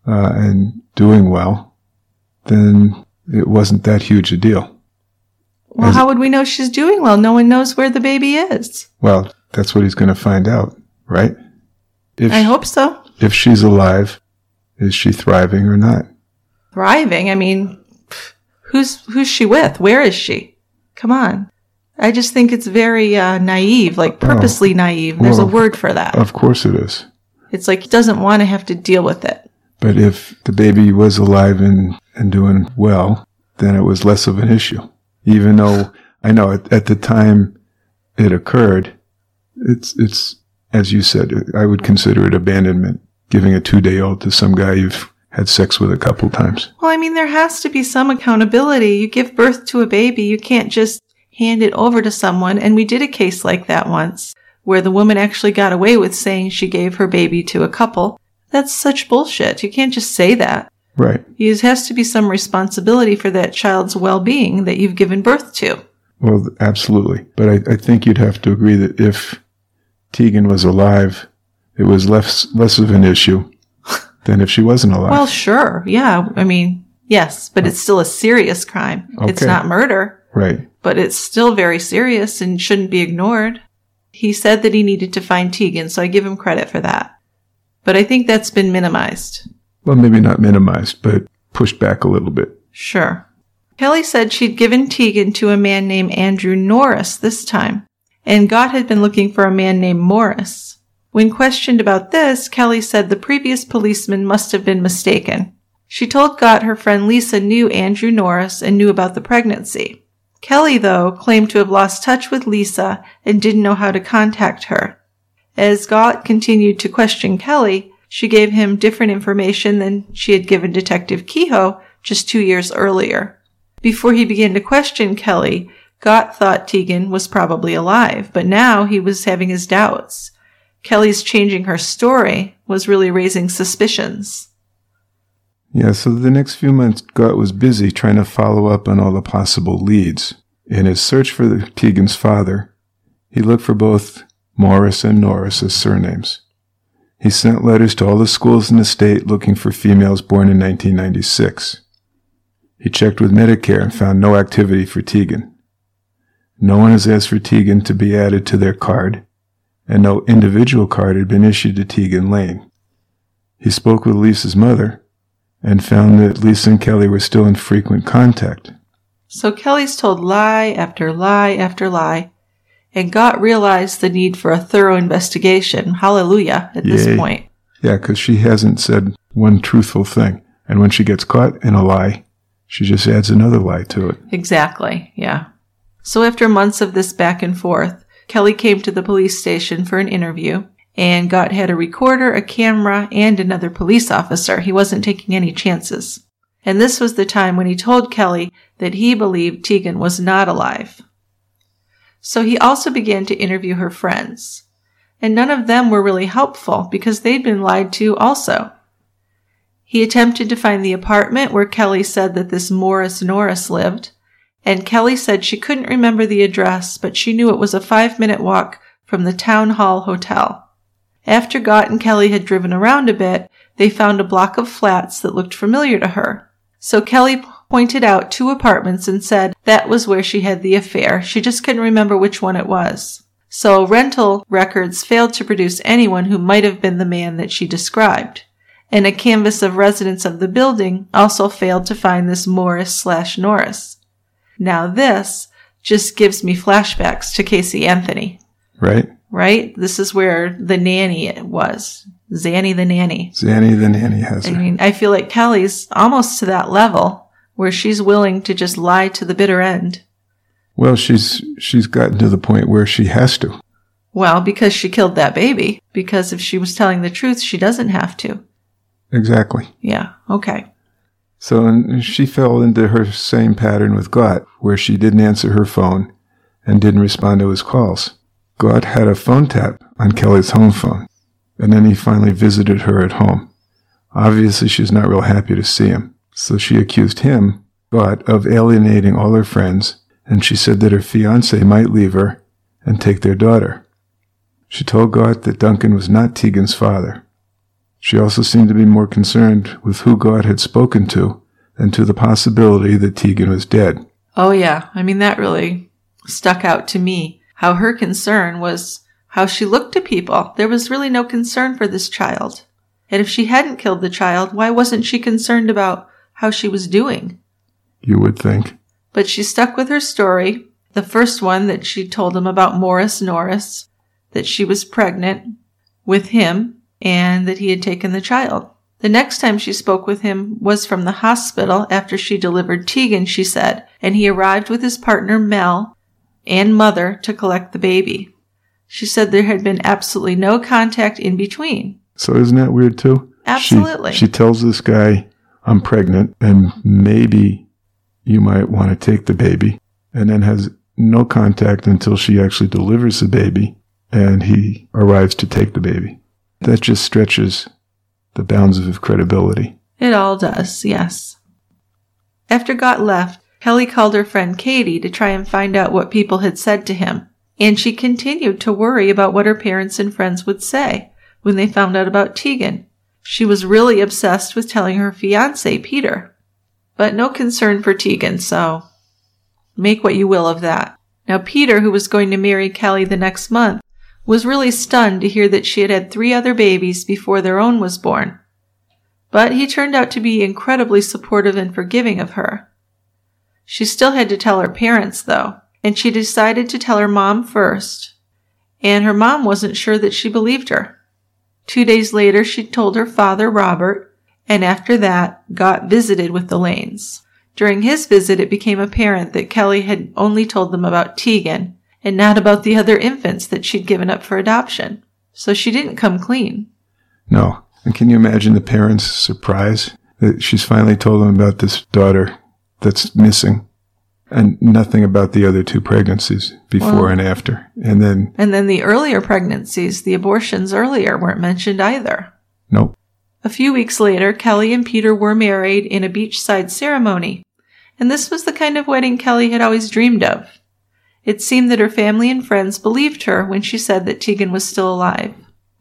and doing well, then it wasn't that huge a deal. Well, how would we know she's doing well? No one knows where the baby is. Well, that's what he's going to find out, right? I hope so. If she's alive, is she thriving or not? Thriving? I mean, who's she with? Where is she? Come on. I just think it's very naive, like purposely naive. There's a word for that. Of course it is. It's like he doesn't want to have to deal with it. But if the baby was alive and doing well, then it was less of an issue. Even though I know at the time it occurred, it's as you said, I would consider it abandonment, giving a 2-day-old to some guy you've had sex with a couple times. Well, I mean, there has to be some accountability. You give birth to a baby, you can't just hand it over to someone. And we did a case like that once, where the woman actually got away with saying she gave her baby to a couple. That's such bullshit. You can't just say that. Right. There has to be some responsibility for that child's well-being that you've given birth to. Well, absolutely. But I think you'd have to agree that if Tegan was alive, it was less of an issue than if she wasn't alive. Well, sure. Yeah. I mean, yes, but it's still a serious crime. Okay. It's not murder. Right. But it's still very serious and shouldn't be ignored. He said that he needed to find Tegan, so I give him credit for that. But I think that's been minimized. Well, maybe not minimized, but pushed back a little bit. Sure. Kelly said she'd given Tegan to a man named Andrew Norris this time, and Gott had been looking for a man named Morris. When questioned about this, Kelly said the previous policeman must have been mistaken. She told Gott her friend Lisa knew Andrew Norris and knew about the pregnancy. Kelly, though, claimed to have lost touch with Lisa and didn't know how to contact her. As Gott continued to question Kelly, she gave him different information than she had given Detective Kehoe just 2 years earlier. Before he began to question Kelly, Gott thought Tegan was probably alive, but now he was having his doubts. Kelly's changing her story was really raising suspicions. Yeah, so the next few months, Gott was busy trying to follow up on all the possible leads. In his search for Tegan's father, he looked for both Morris and Norris as surnames. He sent letters to all the schools in the state looking for females born in 1996. He checked with Medicare and found no activity for Tegan. No one has asked for Tegan to be added to their card, and no individual card had been issued to Tegan Lane. He spoke with Lisa's mother and found that Lisa and Kelly were still in frequent contact. So Kelly's told lie after lie after lie, and Gott realized the need for a thorough investigation. Hallelujah, at this point. Yeah, because she hasn't said one truthful thing. And when she gets caught in a lie, she just adds another lie to it. Exactly, yeah. So after months of this back and forth, Kelly came to the police station for an interview, and Gott had a recorder, a camera, and another police officer. He wasn't taking any chances. And this was the time when he told Kelly that he believed Tegan was not alive. So he also began to interview her friends. And none of them were really helpful because they'd been lied to also. He attempted to find the apartment where Kelly said that this Morris Norris lived, and Kelly said she couldn't remember the address, but she knew it was a 5-minute walk from the Town Hall Hotel. After Gott and Kelly had driven around a bit, they found a block of flats that looked familiar to her. So Kelly pointed out 2 apartments and said that was where she had the affair. She just couldn't remember which one it was. So rental records failed to produce anyone who might have been the man that she described. And a canvass of residents of the building also failed to find this Morris/Norris. Now this just gives me flashbacks to Casey Anthony. Right? Right? This is where the nanny was. Zanny the nanny. Zanny the nanny has her. I mean, I feel like Kelly's almost to that level where she's willing to just lie to the bitter end. Well, she's gotten to the point where she has to. Well, because she killed that baby. Because if she was telling the truth, she doesn't have to. Exactly. Yeah, okay. So and she fell into her same pattern with Gott, where she didn't answer her phone and didn't respond to his calls. Gott had a phone tap on Kelly's home phone, and then he finally visited her at home. Obviously, she's not real happy to see him, so she accused him, Gott, of alienating all her friends, and she said that her fiancé might leave her and take their daughter. She told Gott that Duncan was not Tegan's father. She also seemed to be more concerned with who Gott had spoken to than to the possibility that Tegan was dead. Oh yeah, I mean that really stuck out to me. How her concern was how she looked to people. There was really no concern for this child. And if she hadn't killed the child, why wasn't she concerned about how she was doing? You would think. But she stuck with her story. The first one that she told him about Morris Norris, that she was pregnant with him, and that he had taken the child. The next time she spoke with him was from the hospital after she delivered Tegan, she said, and he arrived with his partner Mel and mother to collect the baby. She said there had been absolutely no contact in between. So isn't that weird too? Absolutely. She tells this guy, I'm pregnant and maybe you might want to take the baby, and then has no contact until she actually delivers the baby and he arrives to take the baby. That just stretches the bounds of credibility. It all does, yes. After Gott left, Kelly called her friend Katie to try and find out what people had said to him, and she continued to worry about what her parents and friends would say when they found out about Tegan. She was really obsessed with telling her fiancé, Peter. But no concern for Tegan, so make what you will of that. Now, Peter, who was going to marry Kelly the next month, was really stunned to hear that she had had 3 other babies before their own was born. But he turned out to be incredibly supportive and forgiving of her. She still had to tell her parents, though, and she decided to tell her mom first. And her mom wasn't sure that she believed her. 2 days later, she told her father, Robert, and after that, Gott visited with the Lanes. During his visit, it became apparent that Kelly had only told them about Tegan, and not about the other infants that she'd given up for adoption. So she didn't come clean. No. And can you imagine the parents' surprise that she's finally told them about this daughter that's missing and nothing about the other 2 pregnancies before and after. And then the earlier pregnancies, the abortions earlier, weren't mentioned either. Nope. A few weeks later, Kelly and Peter were married in a beachside ceremony. And this was the kind of wedding Kelly had always dreamed of. It seemed that her family and friends believed her when she said that Tegan was still alive.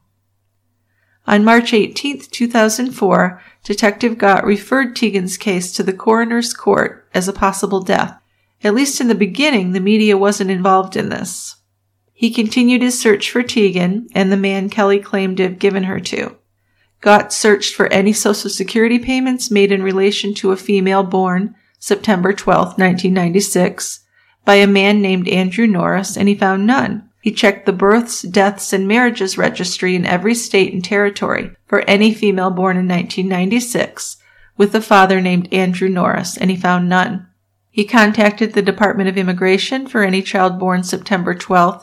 On March 18, 2004, Detective Gott referred Tegan's case to the coroner's court as a possible death. At least in the beginning, the media wasn't involved in this. He continued his search for Tegan and the man Kelly claimed to have given her to. Gott searched for any Social Security payments made in relation to a female born September 12, 1996, by a man named Andrew Norris, and he found none. He checked the births, deaths, and marriages registry in every state and territory for any female born in 1996 with a father named Andrew Norris, and he found none. He contacted the Department of Immigration for any child born September 12,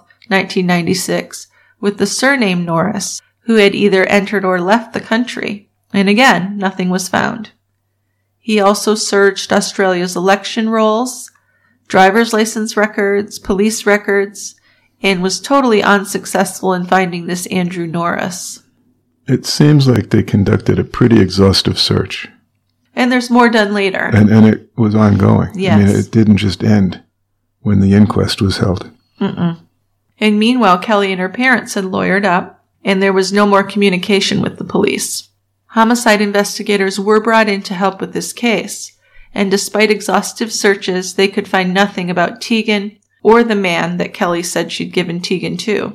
1996, with the surname Norris, who had either entered or left the country, and again, nothing was found. He also searched Australia's election rolls, driver's license records, police records, and was totally unsuccessful in finding this Andrew Norris. It seems like they conducted a pretty exhaustive search. And there's more done later. And it was ongoing. Yes. I mean, it didn't just end when the inquest was held. Mm-mm. And meanwhile, Kelly and her parents had lawyered up, and there was no more communication with the police. Homicide investigators were brought in to help with this case, and despite exhaustive searches, they could find nothing about Tegan or the man that Kelly said she'd given Tegan to.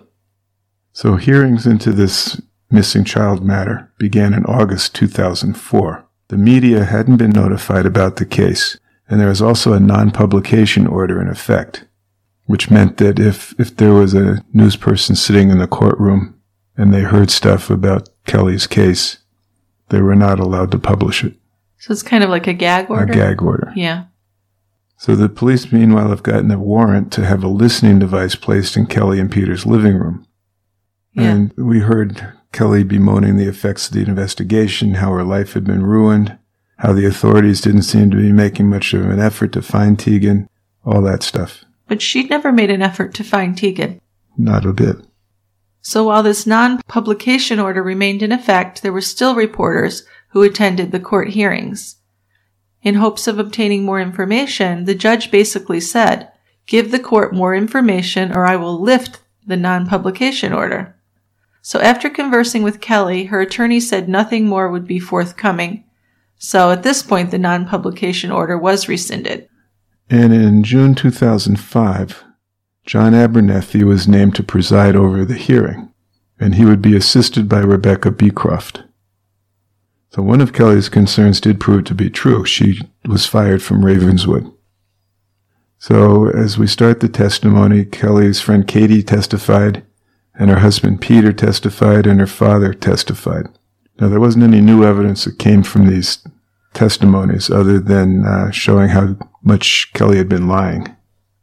So hearings into this missing child matter began in August 2004. The media hadn't been notified about the case, and there was also a non-publication order in effect, which meant that if there was a news person sitting in the courtroom and they heard stuff about Kelly's case, they were not allowed to publish it. So it's kind of like a gag order? A gag order. Yeah. So the police, meanwhile, have gotten a warrant to have a listening device placed in Kelly and Peter's living room. Yeah. And we heard Kelly bemoaning the effects of the investigation, how her life had been ruined, how the authorities didn't seem to be making much of an effort to find Tegan, all that stuff. But she'd never made an effort to find Tegan. Not a bit. So while this non-publication order remained in effect, there were still reporters who attended the court hearings. In hopes of obtaining more information, the judge basically said, "Give the court more information or I will lift the non-publication order." So after conversing with Kelly, her attorney said nothing more would be forthcoming. So at this point, the non-publication order was rescinded. And in June 2005, John Abernethy was named to preside over the hearing, and he would be assisted by Rebecca Beecroft. So one of Kelly's concerns did prove to be true. She was fired from Ravenswood. So as we start the testimony, Kelly's friend Katie testified, and her husband Peter testified, and her father testified. Now, there wasn't any new evidence that came from these testimonies other than showing how much Kelly had been lying.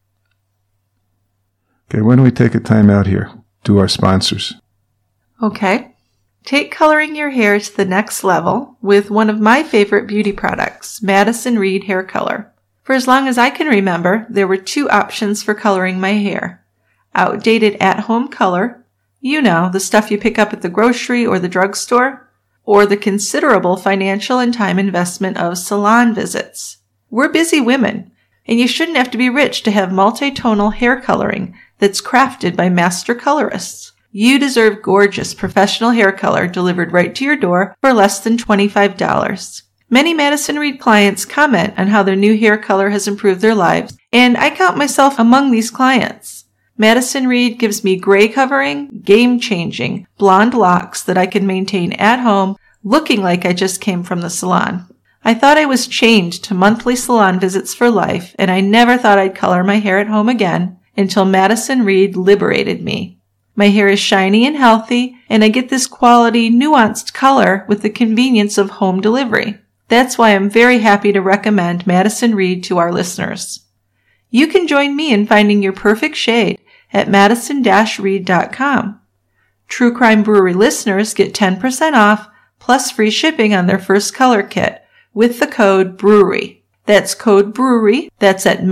Okay, why don't we take a time out here? Do our sponsors. Okay. Take coloring your hair to the next level with one of my favorite beauty products, Madison Reed Hair Color. For as long as I can remember, there were two options for coloring my hair. Outdated at-home color, you know, the stuff you pick up at the grocery or the drugstore, or the considerable financial and time investment of salon visits. We're busy women, and you shouldn't have to be rich to have multitonal hair coloring that's crafted by master colorists. You deserve gorgeous professional hair color delivered right to your door for less than $25. Many Madison Reed clients comment on how their new hair color has improved their lives, and I count myself among these clients. Madison Reed gives me gray covering, game-changing, blonde locks that I can maintain at home, looking like I just came from the salon. I thought I was chained to monthly salon visits for life, and I never thought I'd color my hair at home again until Madison Reed liberated me. My hair is shiny and healthy, and I get this quality, nuanced color with the convenience of home delivery. That's why I'm very happy to recommend Madison Reed to our listeners. You can join me in finding your perfect shade at madison-reed.com. True Crime Brewery listeners get 10% off plus free shipping on their first color kit with the code BREWERY. That's code BREWERY. That's at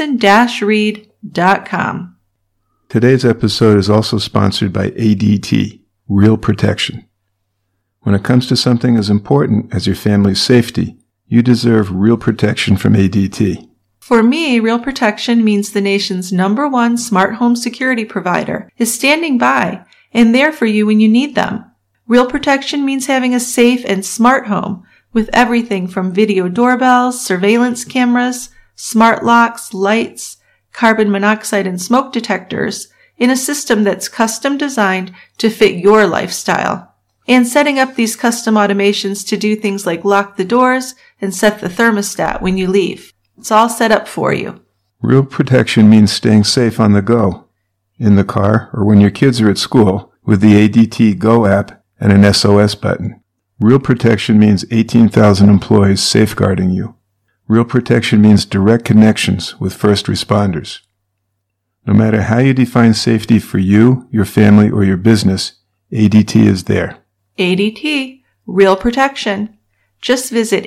madison-reed.com. Today's episode is also sponsored by ADT, Real Protection. When it comes to something as important as your family's safety, you deserve real protection from ADT. For me, Real Protection means the nation's #1 smart home security provider is standing by and there for you when you need them. Real Protection means having a safe and smart home with everything from video doorbells, surveillance cameras, smart locks, lights, carbon monoxide and smoke detectors in a system that's custom designed to fit your lifestyle. And setting up these custom automations to do things like lock the doors and set the thermostat when you leave. It's all set up for you. Real Protection means staying safe on the go, in the car, or when your kids are at school, with the ADT Go app and an SOS button. Real Protection means 18,000 employees safeguarding you. Real Protection means direct connections with first responders. No matter how you define safety for you, your family, or your business, ADT is there. ADT, Real Protection. Just visit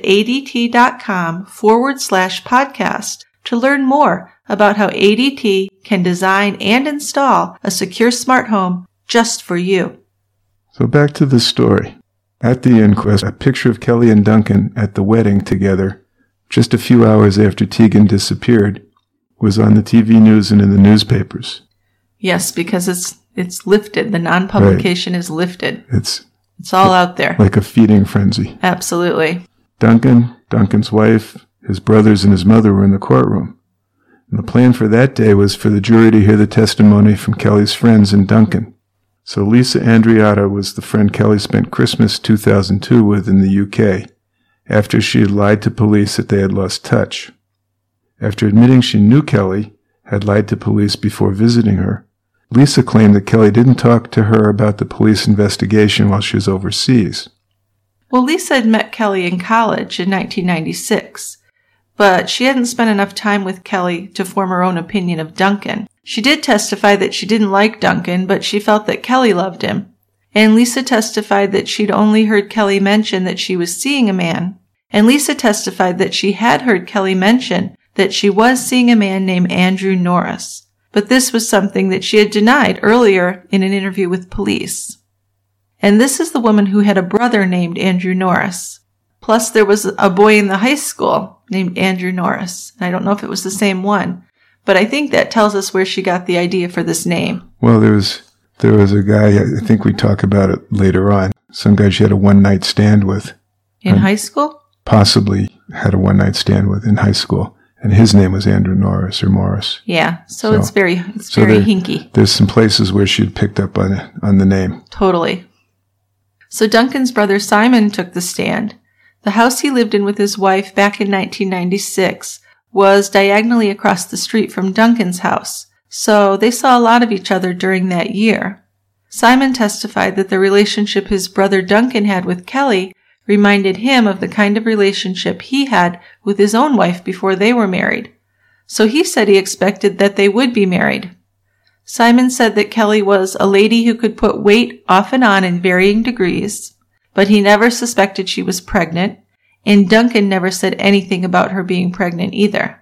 adt.com/podcast to learn more about how ADT can design and install a secure smart home just for you. So back to the story. At the inquest, a picture of Kelly and Duncan at the wedding together, just a few hours after Tegan disappeared, was on the TV news and in the newspapers. Yes, because it's lifted. The non-publication is lifted. It's all out there. Like a feeding frenzy. Absolutely. Duncan's wife, his brothers, and his mother were in the courtroom. And the plan for that day was for the jury to hear the testimony from Kelly's friends and Duncan. So Lisa Andreatta was the friend Kelly spent Christmas 2002 with in the UK, after she had lied to police that they had lost touch. After admitting she knew Kelly had lied to police before visiting her, Lisa claimed that Kelly didn't talk to her about the police investigation while she was overseas. Well, Lisa had met Kelly in college in 1996, but she hadn't spent enough time with Kelly to form her own opinion of Duncan. She did testify that she didn't like Duncan, but she felt that Kelly loved him. And Lisa testified that she'd only heard Kelly mention that she was seeing a man. And Lisa testified that she had heard Kelly mention that she was seeing a man named Andrew Norris. But this was something that she had denied earlier in an interview with police. And this is the woman who had a brother named Andrew Norris. Plus, there was a boy in the high school named Andrew Norris. I don't know if it was the same one, but I think that tells us where she got the idea for this name. Well, there was a guy, I think we talk about it later on, some guy she had a one-night stand with. In high school? Possibly had a one-night stand with in high school. And his name was Andrew Norris or Morris. Yeah, so it's very hinky. There's some places where she'd picked up on the name. Totally. So Duncan's brother Simon took the stand. The house he lived in with his wife back in 1996 was diagonally across the street from Duncan's house, so they saw a lot of each other during that year. Simon testified that the relationship his brother Duncan had with Kelly reminded him of the kind of relationship he had with his own wife before they were married. So he said he expected that they would be married. Simon said that Kelly was a lady who could put weight off and on in varying degrees, but he never suspected she was pregnant, and Duncan never said anything about her being pregnant either.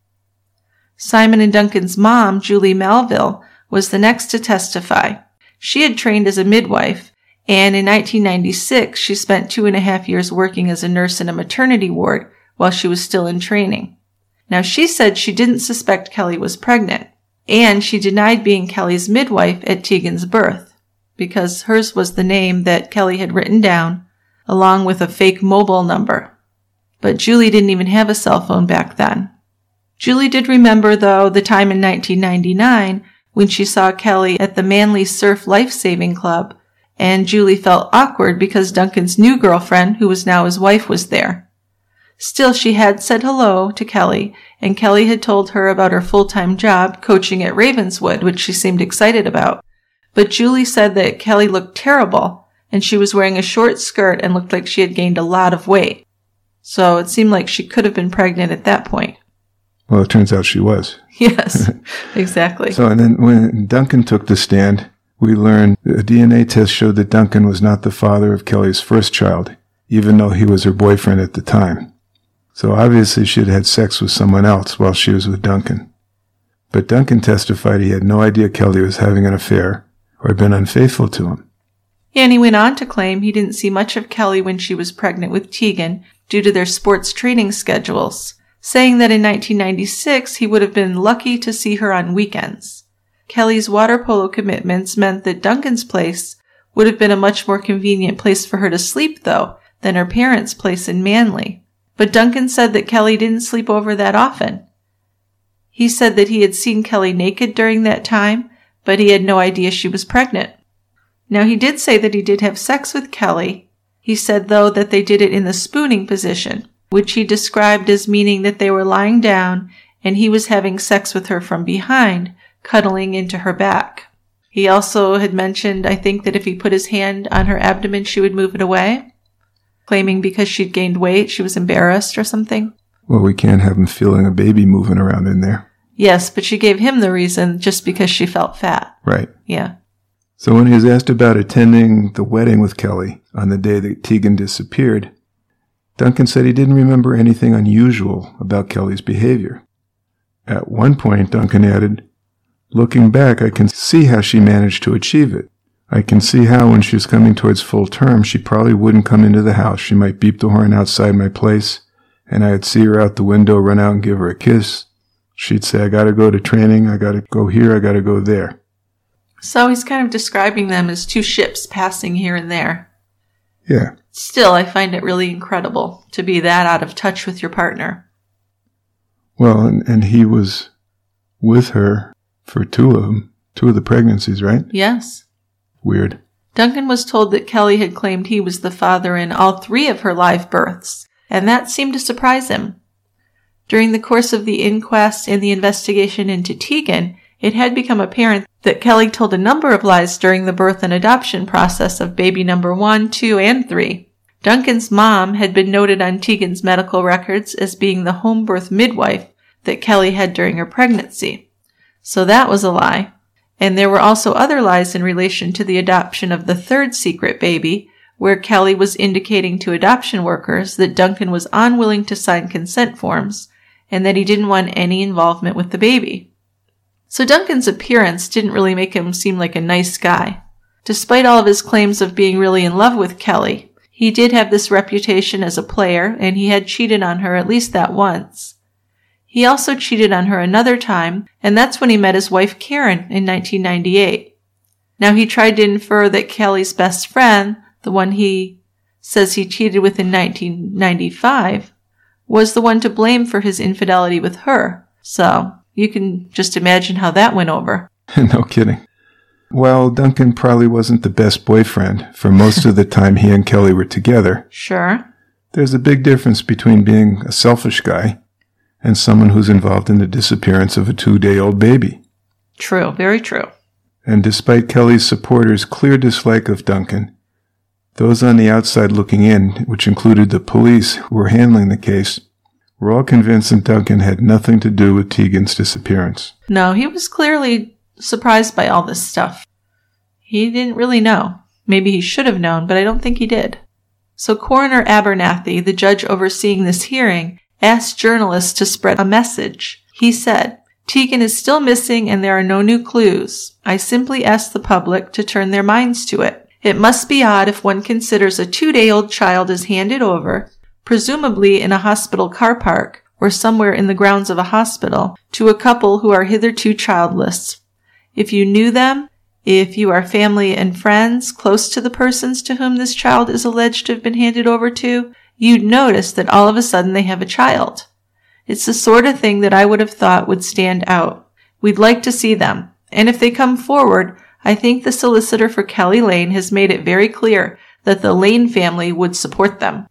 Simon and Duncan's mom, Julie Melville, was the next to testify. She had trained as a midwife, and in 1996 she spent 2.5 years working as a nurse in a maternity ward while she was still in training. Now she said she didn't suspect Kelly was pregnant, and she denied being Kelly's midwife at Tegan's birth, because hers was the name that Kelly had written down, along with a fake mobile number. But Julie didn't even have a cell phone back then. Julie did remember, though, the time in 1999 when she saw Kelly at the Manly Surf Life-Saving Club, and Julie felt awkward because Duncan's new girlfriend, who was now his wife, was there. Still, she had said hello to Kelly, and Kelly had told her about her full-time job coaching at Ravenswood, which she seemed excited about. But Julie said that Kelly looked terrible, and she was wearing a short skirt and looked like she had gained a lot of weight. So it seemed like she could have been pregnant at that point. Well, it turns out she was. Yes, exactly. So, and then when Duncan took the stand, we learned a DNA test showed that Duncan was not the father of Kelly's first child, even though he was her boyfriend at the time. So obviously she had had sex with someone else while she was with Duncan. But Duncan testified he had no idea Kelly was having an affair or had been unfaithful to him. Yeah, and he went on to claim he didn't see much of Kelly when she was pregnant with Tegan due to their sports training schedules, saying that in 1996 he would have been lucky to see her on weekends. Kelly's water polo commitments meant that Duncan's place would have been a much more convenient place for her to sleep, though, than her parents' place in Manly. But Duncan said that Kelly didn't sleep over that often. He said that he had seen Kelly naked during that time, but he had no idea she was pregnant. Now, he did say that he did have sex with Kelly. He said, though, that they did it in the spooning position, which he described as meaning that they were lying down and he was having sex with her from behind, cuddling into her back. He also had mentioned, I think, that if he put his hand on her abdomen, she would move it away, claiming because she'd gained weight, she was embarrassed or something. Well, we can't have him feeling a baby moving around in there. Yes, but she gave him the reason just because she felt fat. Right. Yeah. So when he was asked about attending the wedding with Kelly on the day that Tegan disappeared, Duncan said he didn't remember anything unusual about Kelly's behavior. At one point, Duncan added, "Looking back, I can see how she managed to achieve it. I can see how when she was coming towards full term, she probably wouldn't come into the house. She might beep the horn outside my place, and I'd see her out the window, run out and give her a kiss. She'd say, I gotta go to training, I gotta go here, I gotta go there." So he's kind of describing them as two ships passing here and there. Yeah. Still, I find it really incredible to be that out of touch with your partner. Well, and he was with her for two of the pregnancies, right? Yes. Weird. Duncan was told that Kelly had claimed he was the father in all 3 of her live births, and that seemed to surprise him. During the course of the inquest and the investigation into Tegan, it had become apparent that Kelly told a number of lies during the birth and adoption process of baby number 1, 2, and 3. Duncan's mom had been noted on Tegan's medical records as being the home birth midwife that Kelly had during her pregnancy. So that was a lie. And there were also other lies in relation to the adoption of the 3rd secret baby, where Kelly was indicating to adoption workers that Duncan was unwilling to sign consent forms and that he didn't want any involvement with the baby. So Duncan's appearance didn't really make him seem like a nice guy. Despite all of his claims of being really in love with Kelly, he did have this reputation as a player, and he had cheated on her at least that once. He also cheated on her another time, and that's when he met his wife Karen in 1998. Now he tried to infer that Kelly's best friend, the one he says he cheated with in 1995, was the one to blame for his infidelity with her. So you can just imagine how that went over. No kidding. Well, Duncan probably wasn't the best boyfriend for most of the time he and Kelly were together. Sure. There's a big difference between being a selfish guy and someone who's involved in the disappearance of a 2-day-old baby. True. Very true. And despite Kelly's supporters' clear dislike of Duncan, those on the outside looking in, which included the police who were handling the case, were all convinced that Duncan had nothing to do with Tegan's disappearance. No, he was clearly surprised by all this stuff. He didn't really know. Maybe he should have known, but I don't think he did. So Coroner Abernathy, the judge overseeing this hearing, asked journalists to spread a message. He said, "Tegan is still missing and there are no new clues. I simply ask the public to turn their minds to it. It must be odd if one considers a 2-day-old child is handed over, presumably in a hospital car park or somewhere in the grounds of a hospital, to a couple who are hitherto childless. If you knew them, if you are family and friends close to the persons to whom this child is alleged to have been handed over to, you'd notice that all of a sudden they have a child. It's the sort of thing that I would have thought would stand out. We'd like to see them. And if they come forward, I think the solicitor for Kelly Lane has made it very clear that the Lane family would support them."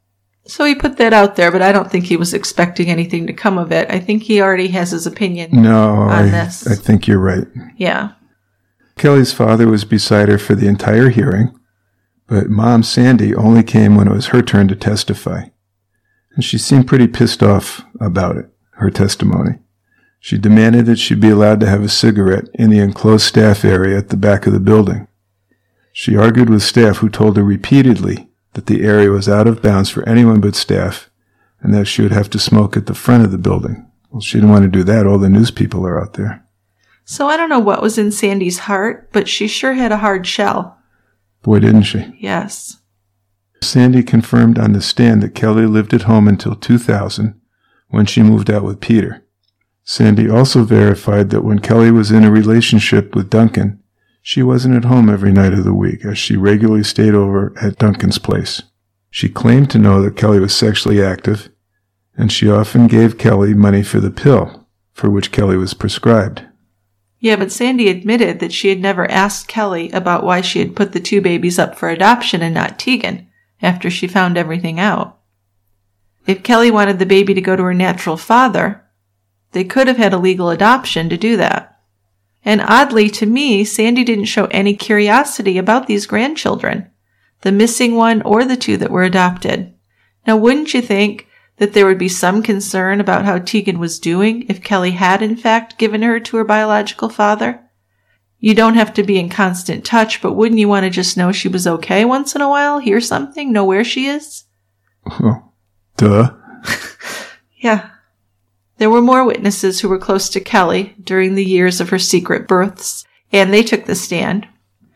So he put that out there, but I don't think he was expecting anything to come of it. I think he already has his opinion on this. I think you're right. Yeah. Kelly's father was beside her for the entire hearing, but Mom Sandy only came when it was her turn to testify. And she seemed pretty pissed off about it, her testimony. She demanded that she be allowed to have a cigarette in the enclosed staff area at the back of the building. She argued with staff who told her repeatedly that the area was out of bounds for anyone but staff, and that she would have to smoke at the front of the building. Well, she didn't want to do that. All the news people are out there. So I don't know what was in Sandy's heart, but she sure had a hard shell. Boy, didn't she? Yes. Sandy confirmed on the stand that Kelly lived at home until 2000, when she moved out with Peter. Sandy also verified that when Kelly was in a relationship with Duncan, she wasn't at home every night of the week, as she regularly stayed over at Duncan's place. She claimed to know that Kelly was sexually active, and she often gave Kelly money for the pill, for which Kelly was prescribed. Yeah, but Sandy admitted that she had never asked Kelly about why she had put the 2 babies up for adoption and not Tegan, after she found everything out. If Kelly wanted the baby to go to her natural father, they could have had a legal adoption to do that. And oddly to me, Sandy didn't show any curiosity about these grandchildren, the missing one or the 2 that were adopted. Now, wouldn't you think that there would be some concern about how Tegan was doing if Kelly had in fact given her to her biological father? You don't have to be in constant touch, but wouldn't you want to just know she was okay once in a while? Hear something? Know where she is? Oh, duh. Yeah. There were more witnesses who were close to Kelly during the years of her secret births, and they took the stand.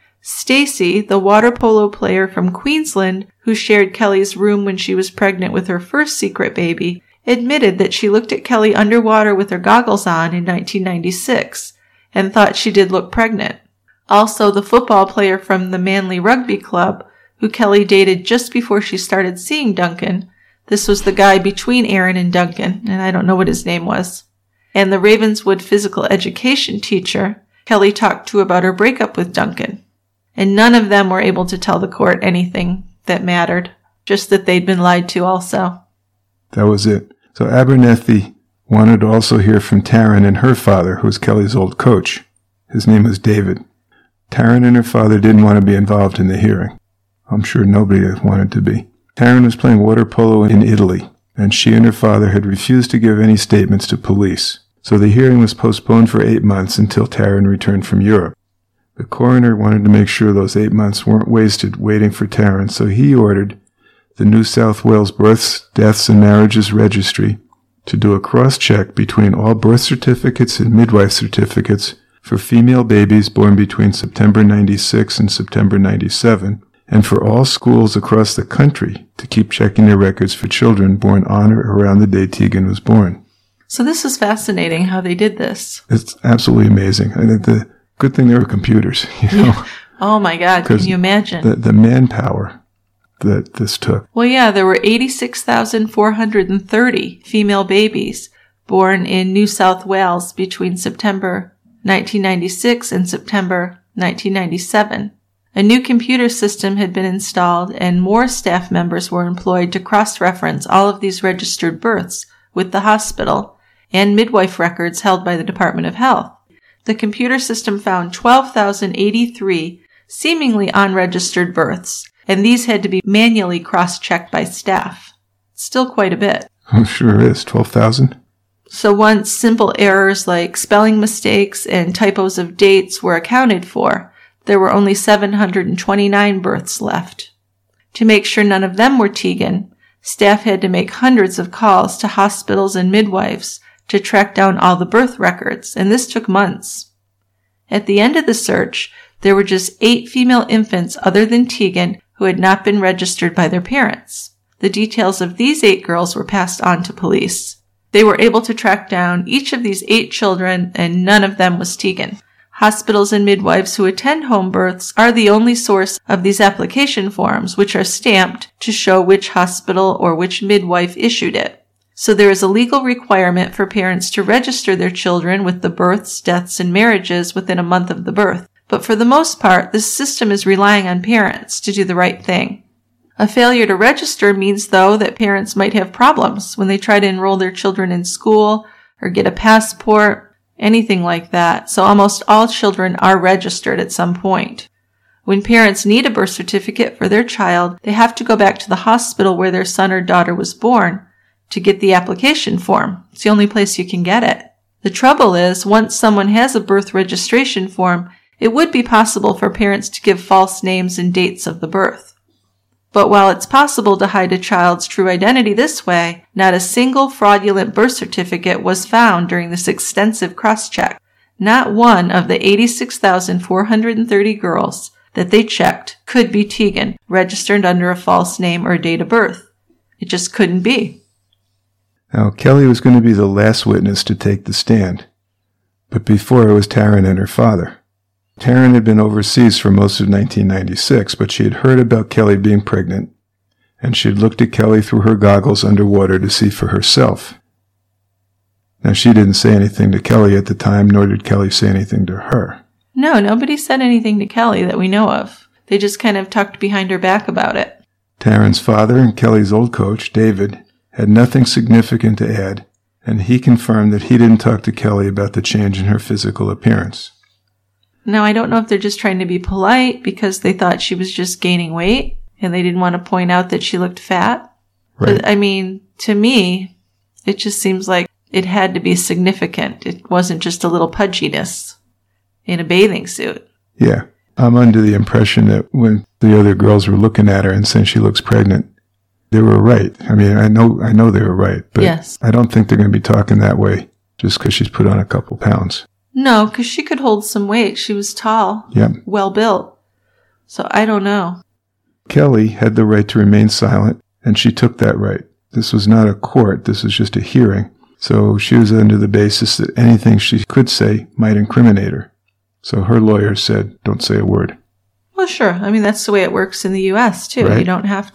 Stacy, the water polo player from Queensland who shared Kelly's room when she was pregnant with her first secret baby, admitted that she looked at Kelly underwater with her goggles on in 1996 and thought she did look pregnant. Also, the football player from the Manly Rugby Club, who Kelly dated just before she started seeing Duncan, this was the guy between Aaron and Duncan, and I don't know what his name was, and the Ravenswood physical education teacher Kelly talked to about her breakup with Duncan. And none of them were able to tell the court anything that mattered, just that they'd been lied to also. That was it. So Abernathy wanted to also hear from Taryn and her father, who was Kelly's old coach. His name was David. Taryn and her father didn't want to be involved in the hearing. I'm sure nobody wanted to be. Taryn was playing water polo in Italy, and she and her father had refused to give any statements to police. So the hearing was postponed for 8 months until Taryn returned from Europe. The coroner wanted to make sure those 8 months weren't wasted waiting for Taryn, so he ordered the New South Wales Births, Deaths and Marriages Registry to do a cross-check between all birth certificates and midwife certificates for female babies born between September 96 and September 97, and for all schools across the country to keep checking their records for children born on or around the day Tegan was born. So this is fascinating how they did this. It's absolutely amazing. I think the good thing there were computers, you know. Yeah. Oh my God, can you imagine? The manpower that this took. Well, yeah, there were 86,430 female babies born in New South Wales between September 1996 and September 1997. A new computer system had been installed and more staff members were employed to cross-reference all of these registered births with the hospital and midwife records held by the Department of Health. the computer system found 12,083 seemingly unregistered births, and these had to be manually cross-checked by staff. Still quite a bit. Oh, sure is. 12,000? So once simple errors like spelling mistakes and typos of dates were accounted for, there were only 729 births left. To make sure none of them were Tegan, staff had to make hundreds of calls to hospitals and midwives to track down all the birth records, and this took months. At the end of the search, there were just 8 female infants other than Tegan who had not been registered by their parents. The details of these 8 girls were passed on to police. They were able to track down each of these 8 children, and none of them was Tegan. Hospitals and midwives who attend home births are the only source of these application forms, which are stamped to show which hospital or which midwife issued it. So there is a legal requirement for parents to register their children with the births, deaths, and marriages within a month of the birth. But for the most part, this system is relying on parents to do the right thing. A failure to register means, though, that parents might have problems when they try to enroll their children in school or get a passport, anything like that. So almost all children are registered at some point. When parents need a birth certificate for their child, they have to go back to the hospital where their son or daughter was born to get the application form. It's the only place you can get it. The trouble is, once someone has a birth registration form, it would be possible for parents to give false names and dates of the birth. But while it's possible to hide a child's true identity this way, not a single fraudulent birth certificate was found during this extensive cross-check. Not one of the 86,430 girls that they checked could be Tegan, registered under a false name or date of birth. It just couldn't be. Now, Kelly was going to be the last witness to take the stand. But before it was Taryn and her father. Taryn had been overseas for most of 1996, but she had heard about Kelly being pregnant, and she had looked at Kelly through her goggles underwater to see for herself. Now, she didn't say anything to Kelly at the time, nor did Kelly say anything to her. No, nobody said anything to Kelly that we know of. They just kind of talked behind her back about it. Taryn's father and Kelly's old coach, David, had nothing significant to add, and he confirmed that he didn't talk to Kelly about the change in her physical appearance. Now, I don't know if they're just trying to be polite because they thought she was just gaining weight and they didn't want to point out that she looked fat. Right. But, I mean, to me, it just seems like it had to be significant. It wasn't just a little pudginess in a bathing suit. Yeah. I'm under the impression that when the other girls were looking at her and saying she looks pregnant, they were right. I mean, I know they were right, but yes. I don't think they're going to be talking that way just because she's put on a couple pounds. No, because she could hold some weight. She was tall, well built. So I don't know. Kelly had the right to remain silent, and she took that right. This was not a court. This was just a hearing. So she was under the basis that anything she could say might incriminate her. So her lawyer said, don't say a word. Well, sure. I mean, that's the way it works in the U.S., too. Right. You don't have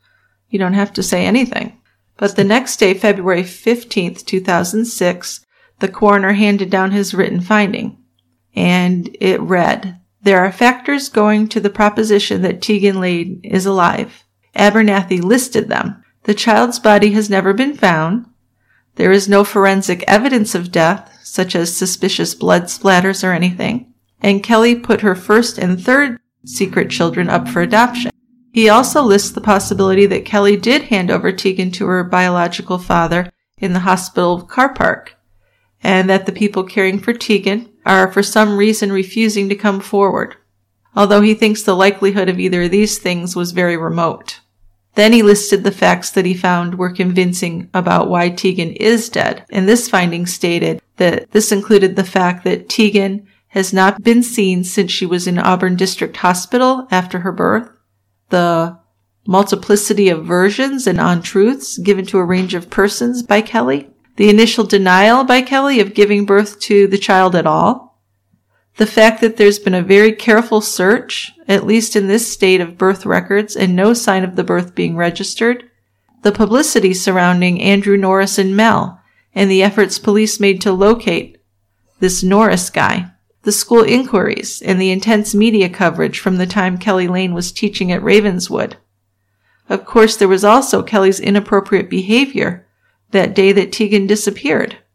to say anything. But the next day, February 15th, 2006, the coroner handed down his written finding, and it read, "There are factors going to the proposition that Tegan Lane is alive. Abernathy listed them. The child's body has never been found. There is no forensic evidence of death, such as suspicious blood splatters or anything. And Kelly put her first and third secret children up for adoption. He also lists the possibility that Kelly did hand over Tegan to her biological father in the hospital car park, and that the people caring for Tegan are for some reason refusing to come forward, although he thinks the likelihood of either of these things was very remote. Then he listed the facts that he found were convincing about why Tegan is dead, and this finding stated that this included the fact that Tegan has not been seen since she was in Auburn District Hospital after her birth, the multiplicity of versions and untruths given to a range of persons by Kelly, the initial denial by Kelly of giving birth to the child at all, the fact that there's been a very careful search, at least in this state, of birth records and no sign of the birth being registered, the publicity surrounding Andrew Norris and Mel, and the efforts police made to locate this Norris guy, the school inquiries, and the intense media coverage from the time Kelly Lane was teaching at Ravenswood. Of course, there was also Kelly's inappropriate behavior that day that Tegan disappeared.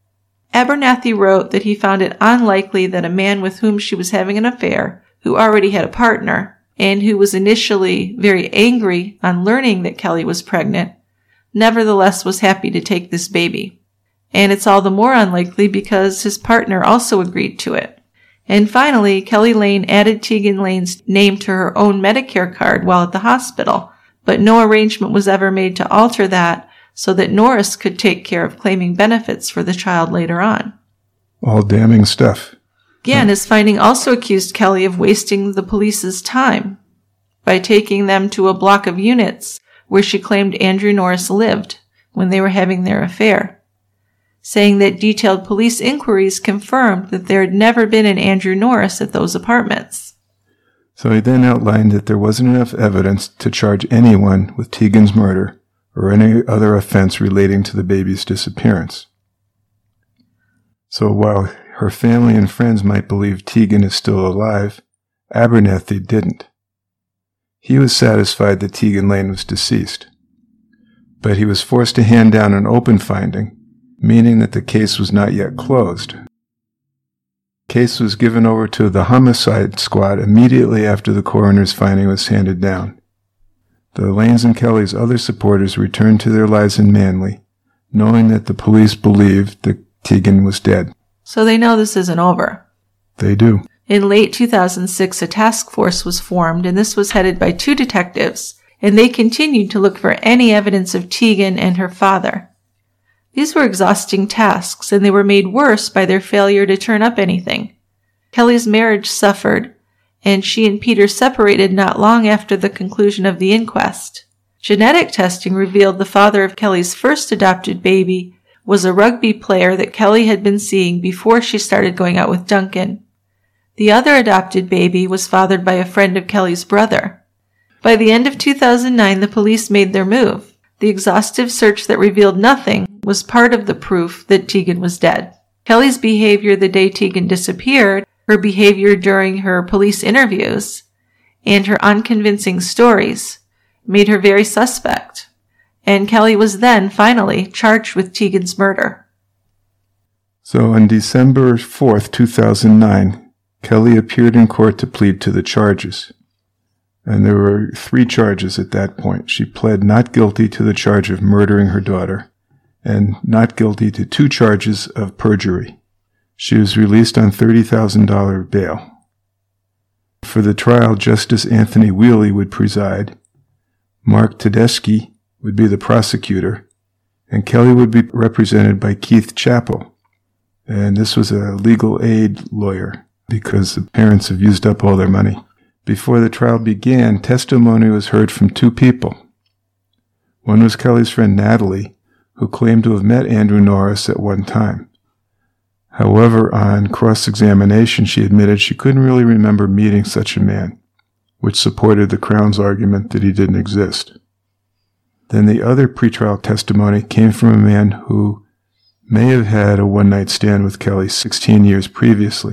Abernathy wrote that he found it unlikely that a man with whom she was having an affair, who already had a partner, and who was initially very angry on learning that Kelly was pregnant, nevertheless was happy to take this baby. And it's all the more unlikely because his partner also agreed to it. And finally, Kelly Lane added Tegan Lane's name to her own Medicare card while at the hospital, but no arrangement was ever made to alter that so that Norris could take care of claiming benefits for the child later on. All damning stuff. Again, his finding also accused Kelly of wasting the police's time by taking them to a block of units where she claimed Andrew Norris lived when they were having their affair, saying that detailed police inquiries confirmed that there had never been an Andrew Norris at those apartments. So he then outlined that there wasn't enough evidence to charge anyone with Tegan's murder or any other offense relating to the baby's disappearance. So while her family and friends might believe Tegan is still alive, Abernathy didn't. He was satisfied that Tegan Lane was deceased, but he was forced to hand down an open finding, meaning that the case was not yet closed. The case was given over to the homicide squad immediately after the coroner's finding was handed down. The Lanes and Kelly's other supporters returned to their lives in Manly, knowing that the police believed that Tegan was dead. So they know this isn't over. They do. In late 2006, a task force was formed, and this was headed by 2 detectives, and they continued to look for any evidence of Tegan and her father. These were exhausting tasks, and they were made worse by their failure to turn up anything. Kelly's marriage suffered, and she and Peter separated not long after the conclusion of the inquest. Genetic testing revealed the father of Kelly's first adopted baby was a rugby player that Kelly had been seeing before she started going out with Duncan. The other adopted baby was fathered by a friend of Kelly's brother. By the end of 2009, the police made their move. The exhaustive search that revealed nothing was part of the proof that Tegan was dead. Kelly's behavior the day Tegan disappeared, her behavior during her police interviews, and her unconvincing stories made her very suspect. And Kelly was then, finally, charged with Tegan's murder. So on December 4th, 2009, Kelly appeared in court to plead to the charges. And there were 3 charges at that point. She pled not guilty to the charge of murdering her daughter and not guilty to 2 charges of perjury. She was released on $30,000 bail. For the trial, Justice Anthony Wheely would preside. Mark Tedeschi would be the prosecutor, and Kelly would be represented by Keith Chappell. And this was a legal aid lawyer because the parents have used up all their money. Before the trial began, testimony was heard from 2 people. One was Kelly's friend Natalie, who claimed to have met Andrew Norris at one time. However, on cross-examination, she admitted she couldn't really remember meeting such a man, which supported the Crown's argument that he didn't exist. Then the other pretrial testimony came from a man who may have had a one-night stand with Kelly 16 years previously.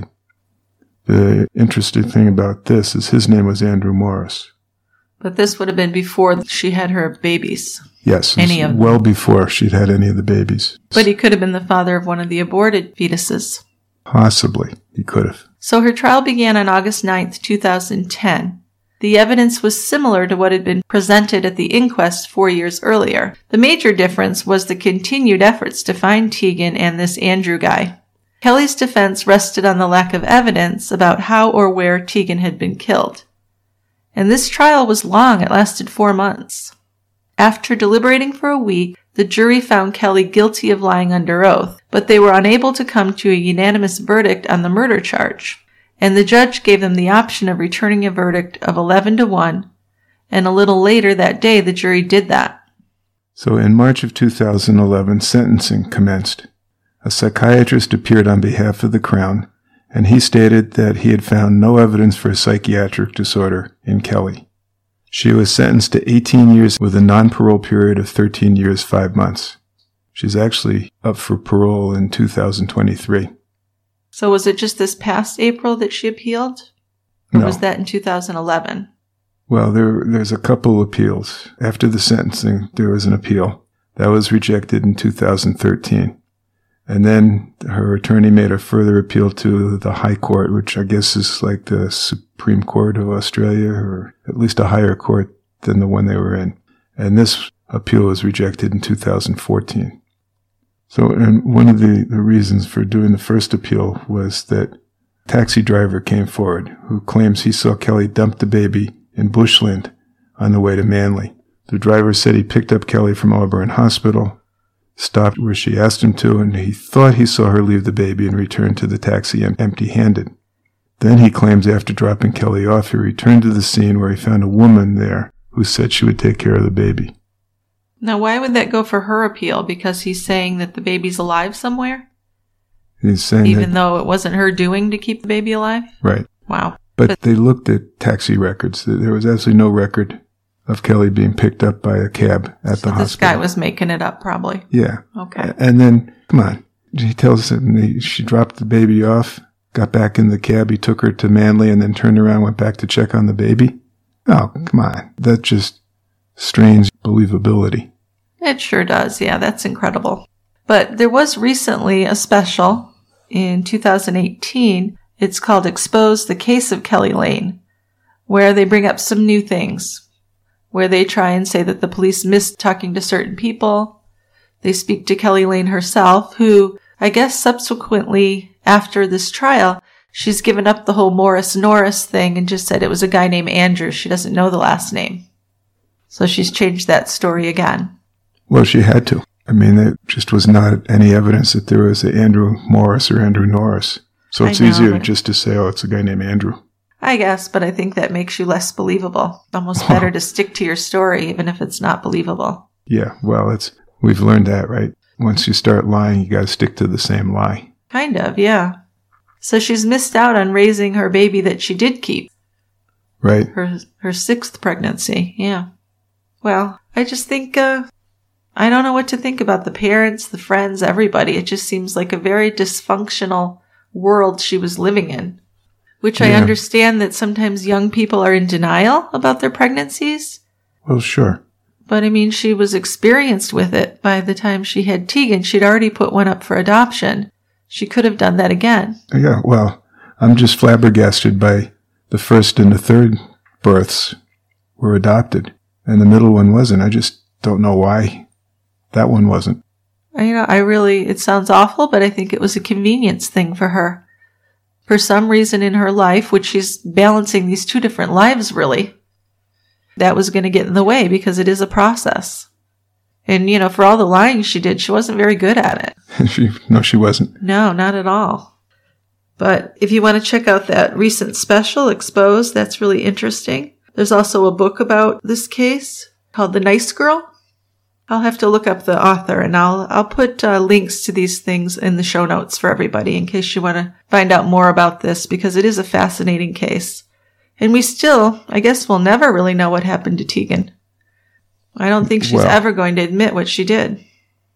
The interesting thing about this is his name was Andrew Morris. But this would have been before she had her babies. Yes, any of them. Well before she'd had any of the babies. But he could have been the father of one of the aborted fetuses. Possibly, he could have. So her trial began on August 9th, 2010. The evidence was similar to what had been presented at the inquest 4 years earlier. The major difference was the continued efforts to find Tegan and this Andrew guy. Kelly's defense rested on the lack of evidence about how or where Tegan had been killed. And this trial was long. It lasted 4 months. After deliberating for a week, the jury found Kelly guilty of lying under oath, but they were unable to come to a unanimous verdict on the murder charge. And the judge gave them the option of returning a verdict of 11-1, and a little later that day the jury did that. So in March of 2011, sentencing commenced. A psychiatrist appeared on behalf of the Crown, and he stated that he had found no evidence for a psychiatric disorder in Kelly. She was sentenced to 18 years with a non-parole period of 13 years, 5 months. She's actually up for parole in 2023. So was it just this past April that she appealed? Or No. was that in 2011? Well, there's a couple appeals. After the sentencing, there was an appeal. That was rejected in 2013. And then her attorney made a further appeal to the High Court, which I guess is like the Supreme Court of Australia, or at least a higher court than the one they were in. And this appeal was rejected in 2014. So, and one of the reasons for doing the first appeal was that a taxi driver came forward who claims he saw Kelly dump the baby in Bushland on the way to Manly. The driver said he picked up Kelly from Auburn Hospital, stopped where she asked him to, and he thought he saw her leave the baby and return to the taxi empty-handed. Then he claims after dropping Kelly off, he returned to the scene where he found a woman there who said she would take care of the baby. Now, why would that go for her appeal? Because he's saying that the baby's alive somewhere? He's saying even though it wasn't her doing to keep the baby alive? Right. Wow. But they looked at taxi records. There was absolutely no record of Kelly being picked up by a cab at the hospital. This guy was making it up, probably. Yeah. Okay. And then, come on, he tells him she dropped the baby off, got back in the cab, he took her to Manly, and then turned around and went back to check on the baby. Oh, come on. That just strains believability. It sure does. Yeah, that's incredible. But there was recently a special in 2018. It's called Expose the Case of Kelly Lane, where they bring up some new things, where they try and say that the police missed talking to certain people. They speak to Kelly Lane herself, who, I guess subsequently after this trial, she's given up the whole Morris Norris thing and just said it was a guy named Andrew. She doesn't know the last name. So she's changed that story again. Well, she had to. I mean, there just was not any evidence that there was an Andrew Morris or Andrew Norris. So it's easier just to say, oh, it's a guy named Andrew. I guess, but I think that makes you less believable. It's almost better to stick to your story, even if it's not believable. Yeah, well, we've learned that, right? Once you start lying, you got to stick to the same lie. Kind of, yeah. So she's missed out on raising her baby that she did keep. Right. Her sixth pregnancy, yeah. Well, I just think, I don't know what to think about the parents, the friends, everybody. It just seems like a very dysfunctional world she was living in. Which I understand that sometimes young people are in denial about their pregnancies. Well, sure. But I mean, she was experienced with it by the time she had Tegan. She'd already put one up for adoption. She could have done that again. Yeah, well, I'm just flabbergasted by the first and the third births were adopted, and the middle one wasn't. I just don't know why that one wasn't. It sounds awful, but I think it was a convenience thing for her. For some reason in her life, which she's balancing these two different lives, really, that was going to get in the way because it is a process. And, for all the lying she did, she wasn't very good at it. No, she wasn't. No, not at all. But if you want to check out that recent special, Exposed, that's really interesting. There's also a book about this case called The Nice Girl. I'll have to look up the author, and I'll put links to these things in the show notes for everybody in case you want to find out more about this, because it is a fascinating case. And we still, I guess we'll never really know what happened to Tegan. I don't think she's ever going to admit what she did.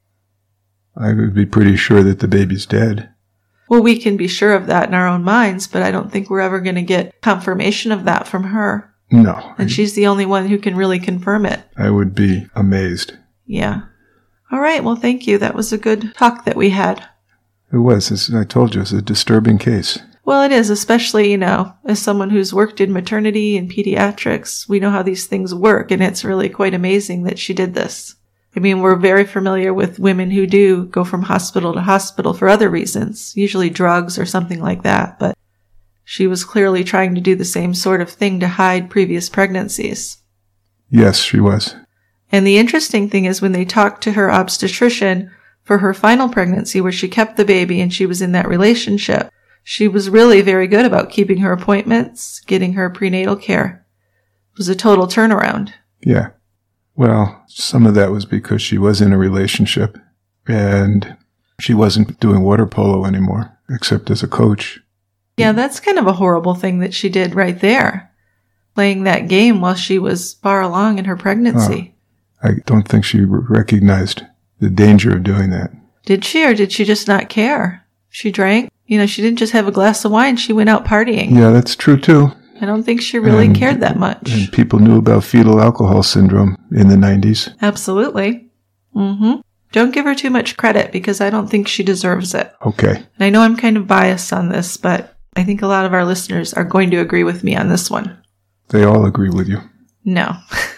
I would be pretty sure that the baby's dead. Well, we can be sure of that in our own minds, but I don't think we're ever going to get confirmation of that from her. No. And she's the only one who can really confirm it. I would be amazed. Yeah. All right. Well, thank you. That was a good talk that we had. It was. I told you, it's a disturbing case. Well, it is, especially, as someone who's worked in maternity and pediatrics, we know how these things work, and it's really quite amazing that she did this. I mean, we're very familiar with women who do go from hospital to hospital for other reasons, usually drugs or something like that, but she was clearly trying to do the same sort of thing to hide previous pregnancies. Yes, she was. And the interesting thing is when they talked to her obstetrician for her final pregnancy, where she kept the baby and she was in that relationship, she was really very good about keeping her appointments, getting her prenatal care. It was a total turnaround. Yeah. Well, some of that was because she was in a relationship and she wasn't doing water polo anymore, except as a coach. Yeah, that's kind of a horrible thing that she did right there, playing that game while she was far along in her pregnancy. I don't think she recognized the danger of doing that. Did she, or did she just not care? She drank. She didn't just have a glass of wine. She went out partying. Yeah, that's true, too. I don't think she really cared that much. And people knew about fetal alcohol syndrome in the 90s. Absolutely. Mm-hmm. Don't give her too much credit because I don't think she deserves it. Okay. And I know I'm kind of biased on this, but I think a lot of our listeners are going to agree with me on this one. They all agree with you. No.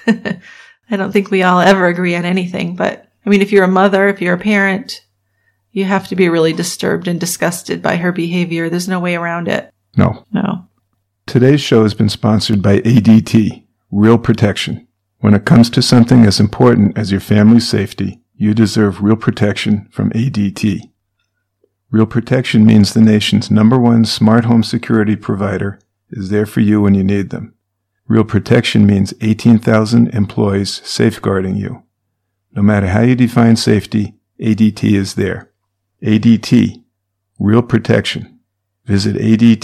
I don't think we all ever agree on anything, but I mean, if you're a mother, if you're a parent, you have to be really disturbed and disgusted by her behavior. There's no way around it. No. No. Today's show has been sponsored by ADT, Real Protection. When it comes to something as important as your family's safety, you deserve real protection from ADT. Real Protection means the nation's #1 smart home security provider is there for you when you need them. Real Protection means 18,000 employees safeguarding you. No matter how you define safety, ADT is there. ADT, Real Protection. Visit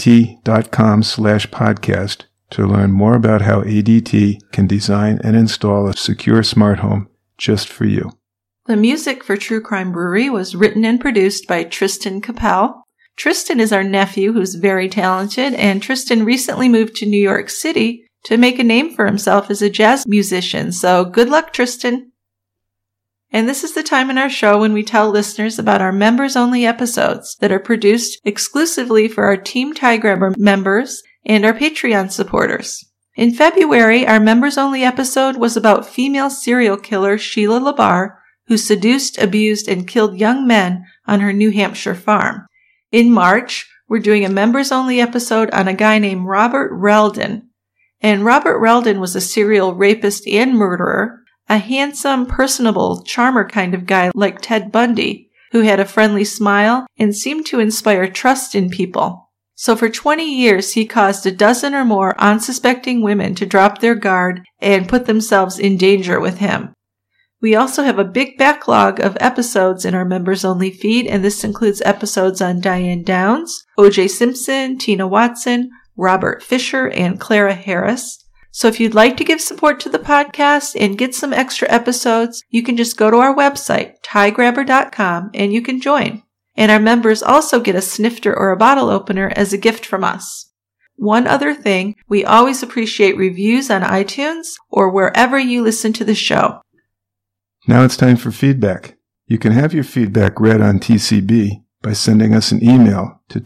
ADT.com/podcast to learn more about how ADT can design and install a secure smart home just for you. The music for True Crime Brewery was written and produced by Tristan Capel. Tristan is our nephew who's very talented, and Tristan recently moved to New York City to make a name for himself as a jazz musician. So good luck, Tristan. And this is the time in our show when we tell listeners about our members-only episodes that are produced exclusively for our Team Tie Grabber members and our Patreon supporters. In February, our members-only episode was about female serial killer Sheila LaBar, who seduced, abused, and killed young men on her New Hampshire farm. In March, we're doing a members-only episode on a guy named Robert Reldon. And Robert Reldon was a serial rapist and murderer, a handsome, personable, charmer kind of guy like Ted Bundy, who had a friendly smile and seemed to inspire trust in people. So for 20 years, he caused a dozen or more unsuspecting women to drop their guard and put themselves in danger with him. We also have a big backlog of episodes in our members-only feed, and this includes episodes on Diane Downs, O.J. Simpson, Tina Watson, Robert Fisher, and Clara Harris. So if you'd like to give support to the podcast and get some extra episodes, you can just go to our website, tiegrabber.com, and you can join. And our members also get a snifter or a bottle opener as a gift from us. One other thing, we always appreciate reviews on iTunes or wherever you listen to the show. Now it's time for feedback. You can have your feedback read on TCB by sending us an email to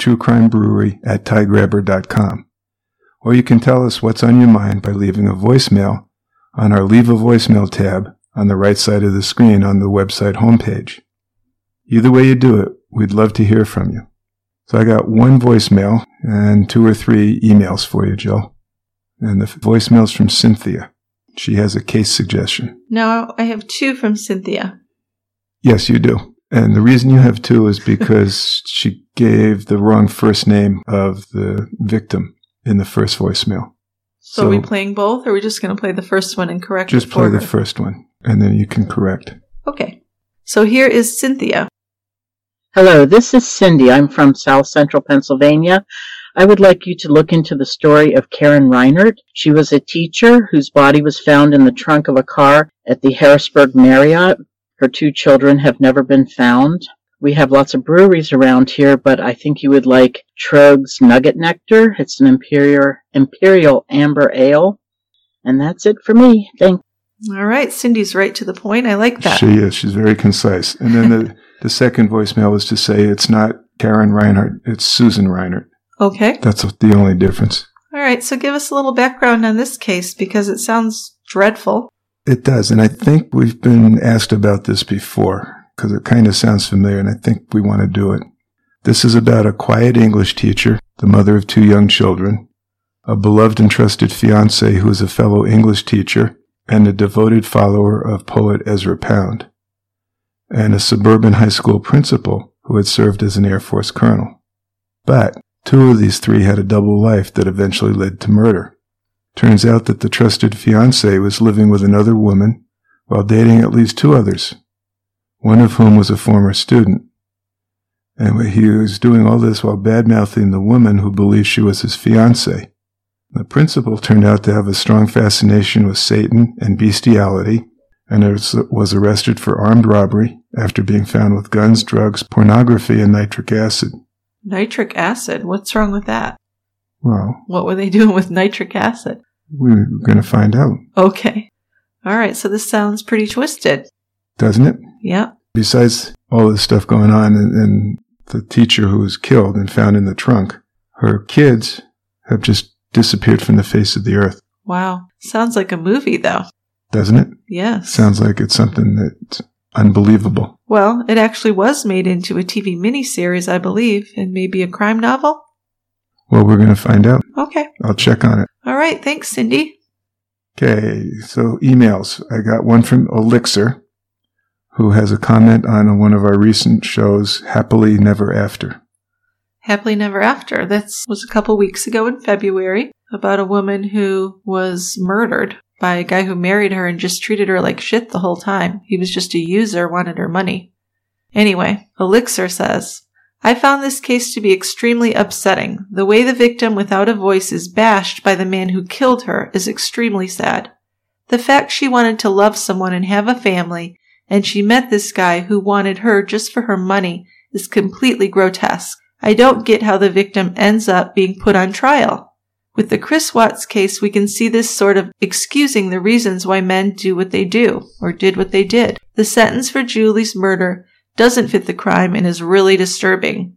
truecrimebrewery@tiegrabber.com. Or you can tell us what's on your mind by leaving a voicemail on our Leave a Voicemail tab on the right side of the screen on the website homepage. Either way you do it, we'd love to hear from you. So I got one voicemail and 2 or 3 emails for you, Jill. And the voicemail's from Cynthia. She has a case suggestion. No, I have 2 from Cynthia. Yes, you do. And the reason you have 2 is because she gave the wrong first name of the victim in the first voicemail. So are we playing both, or are we just going to play the first one and correct it? Just play the first one, and then you can correct. Okay. So here is Cynthia. Hello, this is Cindy. I'm from South Central Pennsylvania. I would like you to look into the story of Karen Reinert. She was a teacher whose body was found in the trunk of a car at the Harrisburg Marriott. Her 2 children have never been found. We have lots of breweries around here, but I think you would like Troegs Nugget Nectar. It's an Imperial Amber Ale. And that's it for me. Thanks. All right. Cindy's right to the point. I like that. She is. She's very concise. And then the second voicemail was to say it's not Karen Reinert, it's Susan Reinert. Okay. That's the only difference. All right. So give us a little background on this case because it sounds dreadful. It does. And I think we've been asked about this before because it kind of sounds familiar, and I think we want to do it. This is about a quiet English teacher, the mother of 2 young children, a beloved and trusted fiancé who is a fellow English teacher, and a devoted follower of poet Ezra Pound, and a suburban high school principal who had served as an Air Force colonel. But 2 of these 3 had a double life that eventually led to murder. Turns out that the trusted fiancé was living with another woman while dating at least 2 others, one of whom was a former student. And he was doing all this while bad-mouthing the woman who believed she was his fiancée. The principal turned out to have a strong fascination with Satan and bestiality, and was arrested for armed robbery after being found with guns, drugs, pornography, and nitric acid. Nitric acid? What's wrong with that? Well, what were they doing with nitric acid? We're going to find out. Okay. All right, so this sounds pretty twisted. Doesn't it? Yeah. Besides all this stuff going on and the teacher who was killed and found in the trunk, her kids have just disappeared from the face of the earth. Wow. Sounds like a movie, though. Doesn't it? Yes. Sounds like it's something that's unbelievable. Well, it actually was made into a TV miniseries, I believe, and maybe a crime novel. Well, we're going to find out. Okay. I'll check on it. All right. Thanks, Cindy. Okay, so emails. I got one from Elixir, who has a comment on one of our recent shows, Happily Never After. Happily Never After. That was a couple weeks ago in February, about a woman who was murdered by a guy who married her and just treated her like shit the whole time. He was just a user, wanted her money. Anyway, Elixir says, I found this case to be extremely upsetting. The way the victim without a voice is bashed by the man who killed her is extremely sad. The fact she wanted to love someone and have a family, and she met this guy who wanted her just for her money, is completely grotesque. I don't get how the victim ends up being put on trial. With the Chris Watts case, we can see this sort of excusing the reasons why men do what they do, or did what they did. The sentence for Julie's murder doesn't fit the crime and is really disturbing.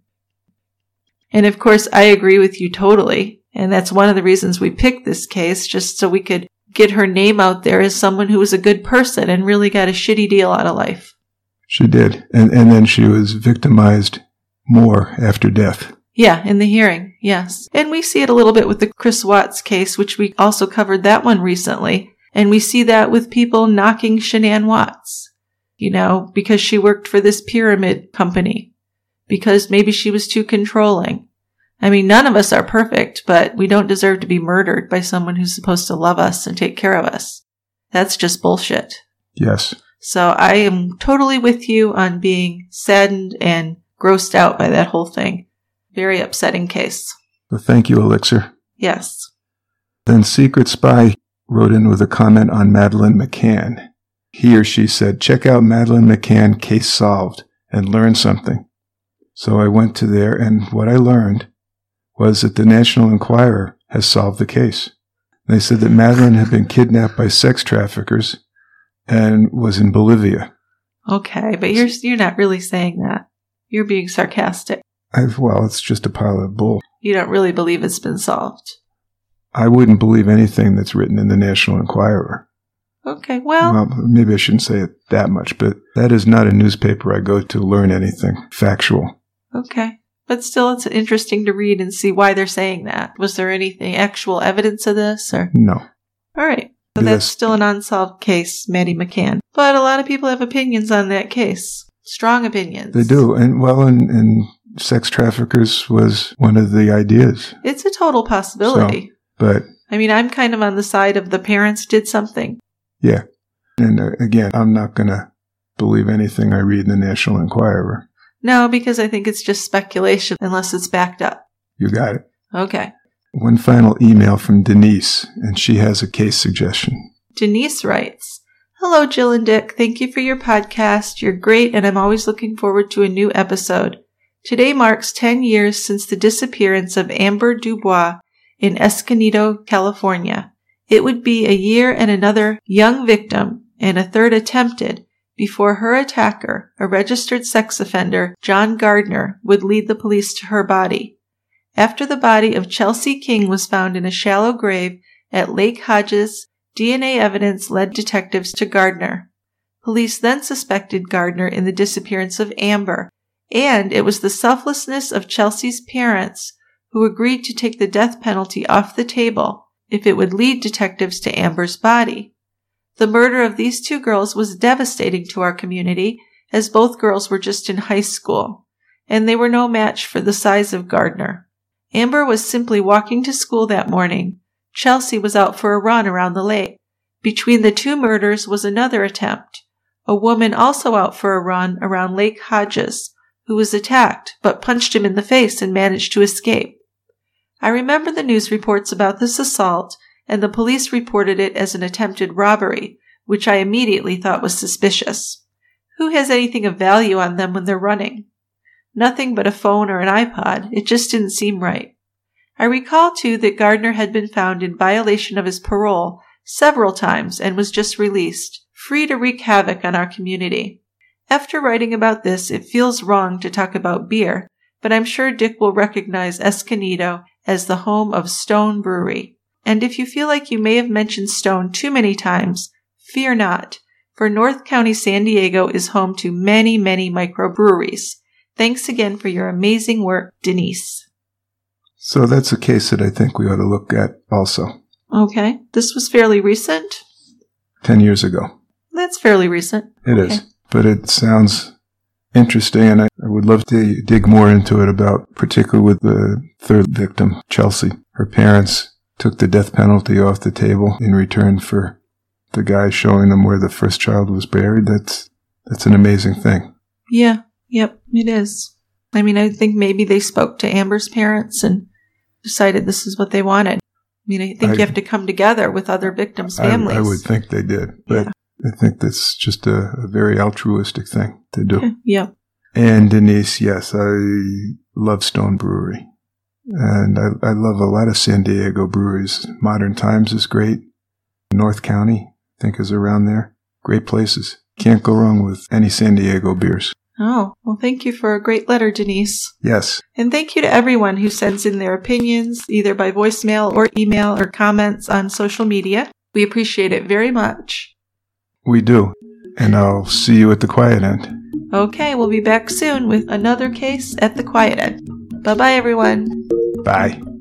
And of course, I agree with you totally. And that's one of the reasons we picked this case, just so we could get her name out there as someone who was a good person and really got a shitty deal out of life. She did. And then she was victimized more after death. Yeah, in the hearing, yes. And we see it a little bit with the Chris Watts case, which we also covered that one recently. And we see that with people knocking Shanann Watts, because she worked for this pyramid company, because maybe she was too controlling. I mean, none of us are perfect, but we don't deserve to be murdered by someone who's supposed to love us and take care of us. That's just bullshit. Yes. So I am totally with you on being saddened and grossed out by that whole thing. Very upsetting case. Well, thank you, Elixir. Yes. Then Secret Spy wrote in with a comment on Madeleine McCann. He or she said, check out Madeleine McCann, case solved, and learn something. So I went to there, and what I learned was that the National Enquirer has solved the case. They said that Madeleine had been kidnapped by sex traffickers and was in Bolivia. Okay, but you're not really saying that. You're being sarcastic. Well, it's just a pile of bull. You don't really believe it's been solved. I wouldn't believe anything that's written in the National Enquirer. Okay, well, maybe I shouldn't say it that much, but that is not a newspaper I go to learn anything factual. Okay, but still it's interesting to read and see why they're saying that. Was there anything, actual evidence of this? Or No. All right, so that's still an unsolved case, Maddie McCann. But a lot of people have opinions on that case. Strong opinions. They do, and sex traffickers was one of the ideas. It's a total possibility. But I mean, I'm kind of on the side of the parents did something. Yeah. And again, I'm not going to believe anything I read in the National Enquirer. No, because I think it's just speculation unless it's backed up. You got it. Okay. One final email from Denise, and she has a case suggestion. Denise writes, Hello, Jill and Dick. Thank you for your podcast. You're great, and I'm always looking forward to a new episode. Today marks 10 years since the disappearance of Amber Dubois in Escondido, California. It would be a year and another young victim and a third attempted before her attacker, a registered sex offender, John Gardner, would lead the police to her body. After the body of Chelsea King was found in a shallow grave at Lake Hodges, DNA evidence led detectives to Gardner. Police then suspected Gardner in the disappearance of Amber, and it was the selflessness of Chelsea's parents who agreed to take the death penalty off the table if it would lead detectives to Amber's body. The murder of these two girls was devastating to our community, as both girls were just in high school, and they were no match for the size of Gardner. Amber was simply walking to school that morning. Chelsea was out for a run around the lake. Between the two murders was another attempt. A woman also out for a run around Lake Hodges, who was attacked but punched him in the face and managed to escape. I remember the news reports about this assault, and the police reported it as an attempted robbery, which I immediately thought was suspicious. Who has anything of value on them when they're running? Nothing but a phone or an iPod. It just didn't seem right. I recall, too, that Gardner had been found in violation of his parole several times and was just released, free to wreak havoc on our community. After writing about this, it feels wrong to talk about beer, but I'm sure Dick will recognize Escondido as the home of Stone Brewery. And if you feel like you may have mentioned Stone too many times, fear not, for North County San Diego is home to many, many microbreweries. Thanks again for your amazing work, Denise. So that's a case that I think we ought to look at also. Okay. This was fairly recent? 10 years ago. That's fairly recent. It is. But it sounds interesting, and I would love to dig more into it about, particularly with the third victim, Chelsea. Her parents took the death penalty off the table in return for the guy showing them where the first child was buried. That's an amazing thing. Yeah. Yep, it is. I mean, I think maybe they spoke to Amber's parents and decided this is what they wanted. I mean, I think you have to come together with other victims' families. I would think they did, but I think that's just a very altruistic thing to do. Yeah. And Denise, yes, I love Stone Brewery. And I love a lot of San Diego breweries. Modern Times is great. North County, I think, is around there. Great places. Can't go wrong with any San Diego beers. Oh, well, thank you for a great letter, Denise. Yes. And thank you to everyone who sends in their opinions, either by voicemail or email or comments on social media. We appreciate it very much. We do. And I'll see you at the quiet end. Okay, we'll be back soon with another case at the quiet end. Bye-bye, everyone. Bye.